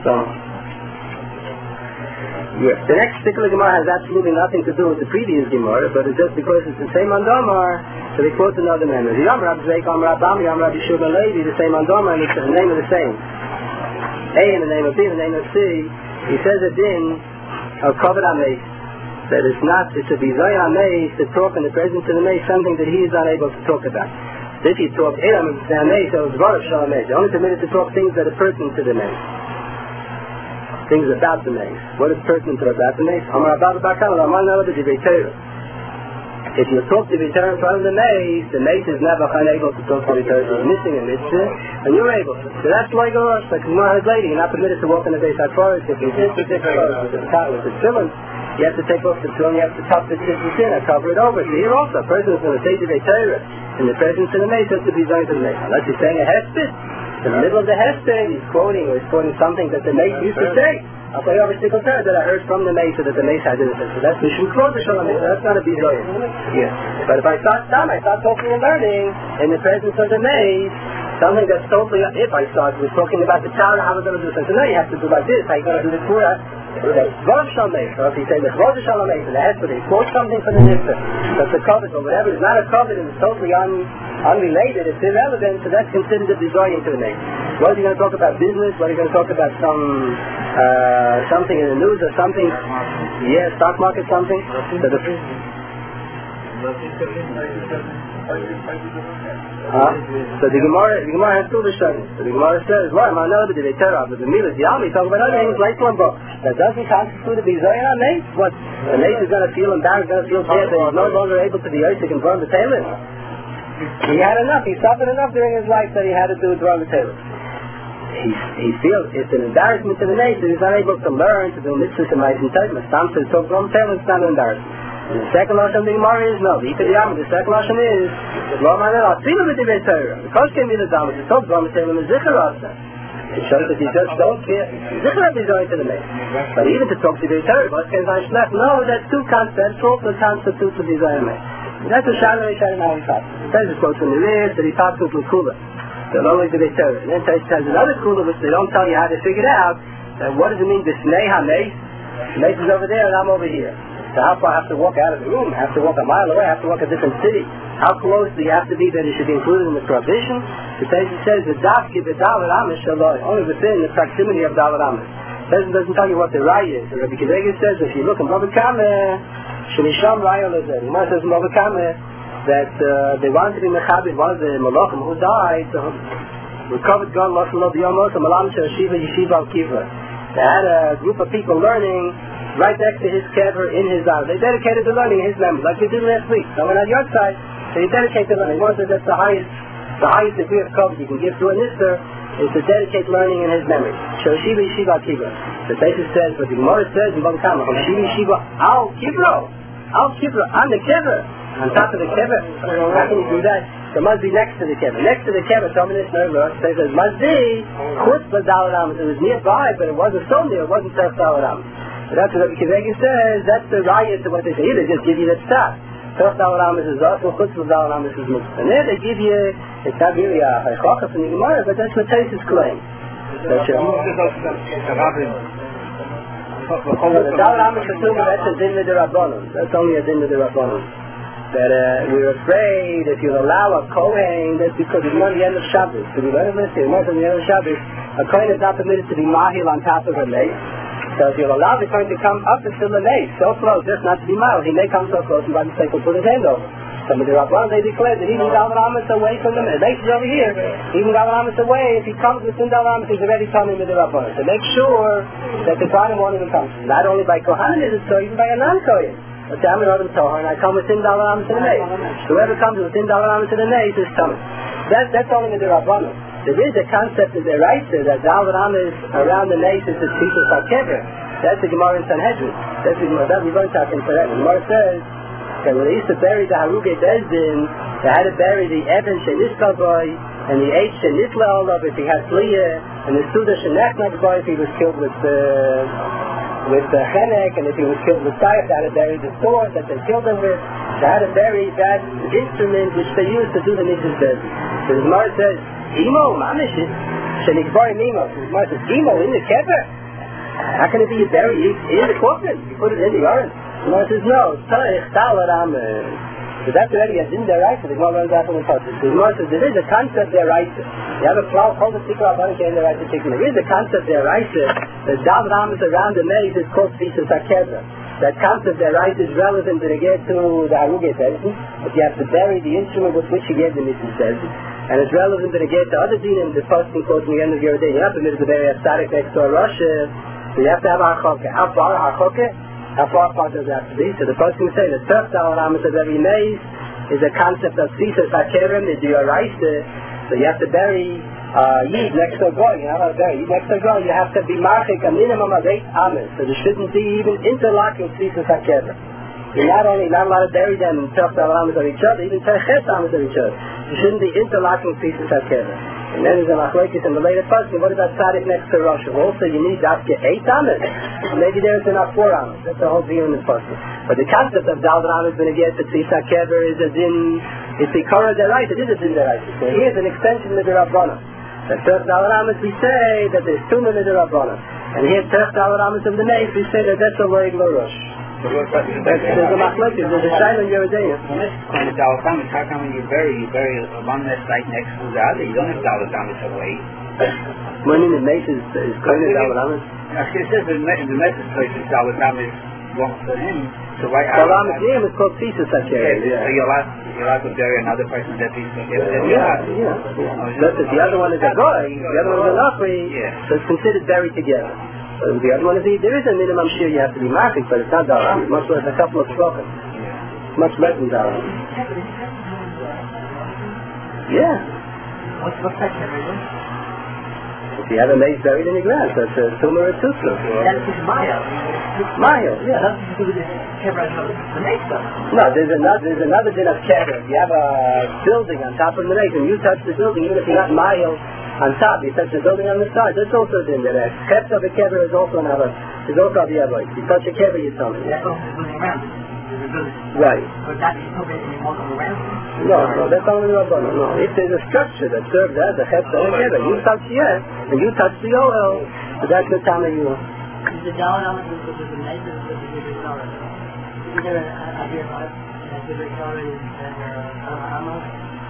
The next particular Gemara has absolutely nothing to do with the previous Gemara, but it's just because it's the same Andamar, so they quote another name. The Yom Rab Zayk, Am Rab Bami, Am Rab Yishub Levi, the same Andamar, and it's the name of the same. A in the name of B, in the name of C. He says a din of Kavod HaMeis, that it's a Bizoy HaMeis to talk in the presence of the Meis, something that he is unable to talk about. So if you talk Elam HaMeis, so it's Baruch Shalom Meis. You're only permitted to talk things that are pertinent to the Meis. Things about the maze. What is pertinent to about the maze? If you talk to return in front of the mace is never unable to talk to return. He's missing a mitzvah, and you're able to. So that's like a rush, like Gemara has lady. You're not permitted to walk in the base at forest. If you did with the tefillin, you have to take off the tefillin, you have to tuck the tefillin in and cover it over. So here also, a person is going to say to the Torah in the presence of the mace has to be going to the mace. Unless he's saying a hesped, in the middle of the hesped, he's quoting something that the mace used to say. I'll tell you every single time that I heard from the Mesa that the Mesa did it. So that's Mishum Klodesh Shalom Mesa. That's not a bizoyin. Yeah. But if I start talking and learning in the presence of the Mesa, something that's totally, if I start with talking about the Torah, how am I going to do something? No, you have to do like this. How are you going to do the Torah? Klodesh Shalom Mesa. Or if you say the Klodesh Shalom Mesa, the Hesped, he quotes something from the Nifta. That's a covet or whatever. It's not a covet and it's totally unrelated. It's irrelevant. So that's considered a bizoyin to the Mesa. What are you going to talk about business? What are you going to talk about something in the news or something? Yeah, stock market something. So the Gemara has two versions. So the Gemara says, "Why am I not the Torah? But the Milas Yami talk about other things like one book that doesn't constitute a bizoyin on Nate. What the Nate is going to feel embarrassed, going to feel bad that he's no longer able to be Yosef and burn the tailor. He had enough. He suffered enough during his life that he had to do it burn the tailor. He feels it's an embarrassment to the nation. He's not able to learn to do mitzvahs and mitzvahs and tailors. Some to talk from tailors, it's not an embarrassment. The second lashon of the Gemara is no. The second lashon is lo manel afilu b'divrei Torah. The kosh can be the dam. The talk from tailor is zikr rasa. It shows that you just don't care. Zikr is going to the nation. But even to talk to the Torah, kosh can be shlech. No, that's two concepts. Also constitutes to be zayin. That's a shalom and now he talks. It says it quotes from the Ritz that he talks with Lukula. They'll always be Torah. And then it has another kula which they don't tell you how to figure it out. What does it mean, B'snei ha-meis? The meis is over there and I'm over here. So how far I have to walk out of the room? I have to walk a mile away? I have to walk a different city? How close do you have to be that it should be included in the prohibition? The Torah says, the dafki b'dalet amish shaloi, only within the proximity of dalet amish. It doesn't tell you what the raya is. The Rabbi Kedegah says, if you look in Bava Kameh, shenisham raya lezeh. The Gemara says in Bava Kameh, that they wanted to be mechabit one of the malachim who died, so recovered God lost a lot of yomos and malam shel yeshiva al kivra. They had a group of people learning right next to his kever in his house. They dedicated to learning his memory, like we did last week. So when on your side, so you dedicate to learning. One says that's the highest degree of coverage you can give to a nister is to dedicate learning in his memory. Shel yeshiva al kivra. The Tosfos says, but the Gemara says in Bava Kameh, yeshiva al kivro, on the kever. On top of the kever. How can you do that? It must be next to the kever. Next to the kever, someone is nervous. Says it must be chutz dalet amos. It was nearby, but it wasn't so near. It wasn't self dalet amos. So that's what Rabbi Kedegah says. That's the raya to what they say. They just give you that stuff. Self dalet amos is us, and chutz dalet amos is mitzvah. And there they give you. It's not really a chachaf in the Gemara, but that's what Tosfos claim. The dalet amos that's a din d'Rabbanan. That's only a din d'Rabbanan. That we're afraid if you allow a Kohen, that's because it's not the end of Shabbos. To be very listening, not the end of Shabbos, a Kohen is not permitted to be mahil on top of a mace. So if you allow the Kohen to come up until the mace, so close, just not to be mahil, he may come so close and by mistake will put his hand over. Some of the Rabbanan, they declare that even dalet amos away from the mace. The mace is over here. Even dalet amos away, if he comes within dalet amos, he's already coming with the Rabbanan. So make sure that the Kohen won't even come. Not only by Kohen is it so, even by a non-Kohen. But I'm an Adam Tohar, and I come within dalet amos to the mace. Whoever comes within dalet amos to the mace is coming. That's only in the Rabbanan. There is a concept in the Raisa that dalet amos around the mace is the people of kever. That's the Gemara in Sanhedrin. That's the Gemara that we learned out in Sanhedrin. The Gemara says that when they used to bury the Harugei Bezdin, they had to bury the Eben Sheniskavoy and the H Shenisleolov if he had Fliyah, and the Suda Shenechnakvoy if he was killed with the chenek, and if he was killed with fire, they had to bury the sword that they killed him with. They had to bury that instrument which they used to do the mitzvahs bezdin. So the Gemara says, Imo, mamish, shenikborim imo. So the Gemara says, Imo, in the kever? How can it be buried in the coffin? You put it in the urn. The Gemara says, no, tzarech dalet amos. So that's already a din deraisa. The Gemara runs out from the Tosfos. The Gemara says there is a concept deraisa. You have a flower called the tikra abanike in the right particular. There is a concept deraisa. The dalet amos around the maze is called tfisus hakeva. That concept deraisa is relevant to get to the Harugei Bezdin, but you have to bury the instrument with which you gave the mitzvah bezdin. And it's relevant to get to other dinim. The posting quotes in the end of your day. You're not permitted to bury a static next to a Russia. So you have to have a harchoke. How far a harchoke? How far apart does it have to be? So the first thing to say, the first Daled Amos of every maze is a concept of Sisas HaKerem, the Dioraisa. So you have to bury Yid next to a Goy. You know how to bury Yid next to a Goy. You have to be marchik a minimum of 8 Amos. So there shouldn't be even interlocking Sisas HaKerem. You're not allowed to bury them in 12 Amos of each other, even 10 Amos of each other. You shouldn't be interlocking Sisas HaKerem. And then there's a machlokes in the later question. What about Tzaddik next to Rosh? Also, you need to get 8 Amos. Maybe there's enough 4 Amos. That's the whole view in the question. But the concept of Daled Amos when it gets to Tzisa Kever is a din. It's the Korah Deraisa. It is a din Deraisa. So here's an extension of the Rabbana. The first Daled Amos we say that there's 2 minutes of Rabbana. And here's the first Daled Amos of the Mace we say that that's a Loig L'Rosh. There's a machlokes. There's a shayla in Yeridea. On the Daled Amos, how come when you bury one nest right next to the other? You don't have Daled Amos away. When in the Mace is going to Daled Amos? It says in the message place is Daled Amos belongs to him. So why? Daled Amos name is called Sisas HaKerem. So you're allowed to bury another person that is Yeah. But the other one is a Goy, the other one is a Nachri, so it's considered buried together. So the other one is there is a minimum share you have to be marking, but it's not Daled Amos. Much less a couple of shlochim. Much less than Daled Amos. Yeah. What's the section of it? If you have a maze buried in the ground, so it's a tumor or tusla. That is Maya. Maya, yeah. Nothing to do with the maze stuff. No, there's another din of kever. You have a building on top of the maze, and you touch the building, even if you're not Maya on top, you touch the building on the side. That's also a din that kept of a kever is also another. Is also the other. If you touch a kever, you tell me. That's also moving around. Right. But that is probably walking around. No, that's only Rabbana. No, if there's a structure that serves as a chesed or a kever, you touch and you touch the oil, so that's the time that you want. Is the Daled Amos with the maze or with the Torah? Is there a beer pipe and a beer Torah and Amos?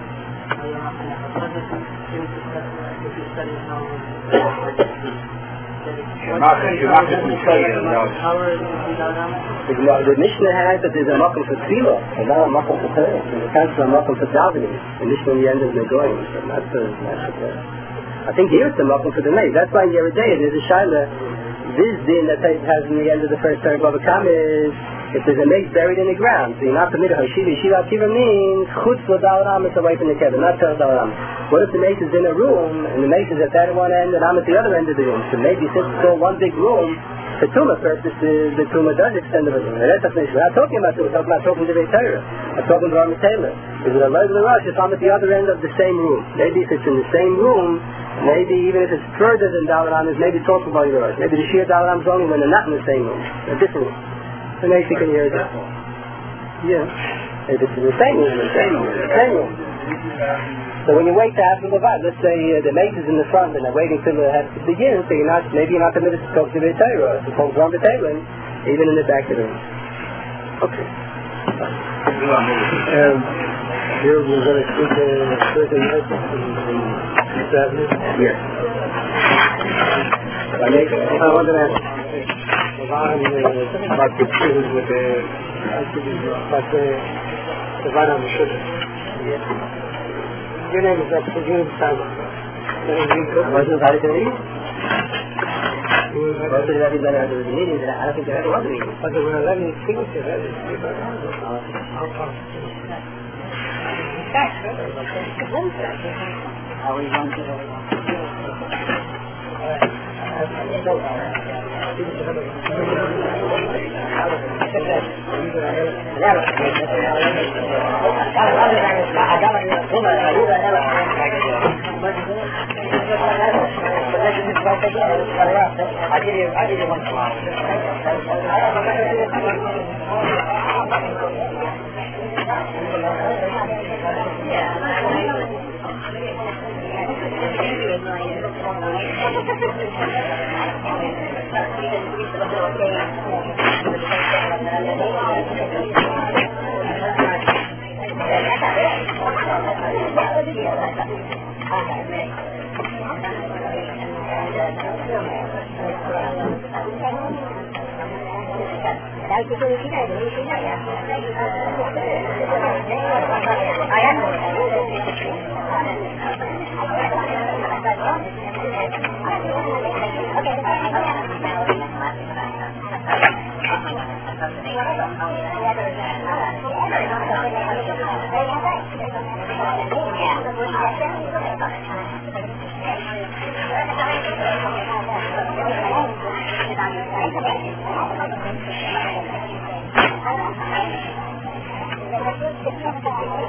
The Mishnah has that there's a makom for tefillah, and not a makom for prayer. There's a concept of a makom for davening. The Mishnah in the end of the Goyim, so that's the I think here it's a makom for the maze. That's why in Yeridea there's a shayla. This din that has in the end of the first paragraph of Kam is if there's a maze buried in the ground, so you're not permitted Hashiva. Yeshiva Akiva means chutz l'Daled Amos away from the kever, not Daled Amos. What if the maze is in a room and the maze is at that one end and I'm at the other end of the room? So maybe since it's all one big room, for Tumah purposes, the Tumah does extend over the room. That's we're not talking about Tumah, we're talking to the Torah. I'm talking to Rami Taylor. Is it a Loig L'Rosh if I'm at the other end of the same room? Maybe if it's in the same room, maybe even if it's further than Daled Amos, maybe it's also Loig L'Rosh. Maybe the Shir Daled Amos only when they're not in the same room, a different room. So maybe you can hear that. Yeah. Maybe it's in the same room. So when you wait to have the Levad, let's say the mace is in the front and they're waiting till it has to begin, so maybe you're not permitted to talk to the Torah, to talk to the Torah, even in the back of the room. Okay. Here we're going to speak certain messages in establish. Yes. I wanted to ask. About the students with the Vada Meshudah. Your name is Absalom Sama. Was it valid to read? Was it valid to read? I don't think there was a meeting. But when I let me finish it, How are you going to I give you one tomorrow. Thank you.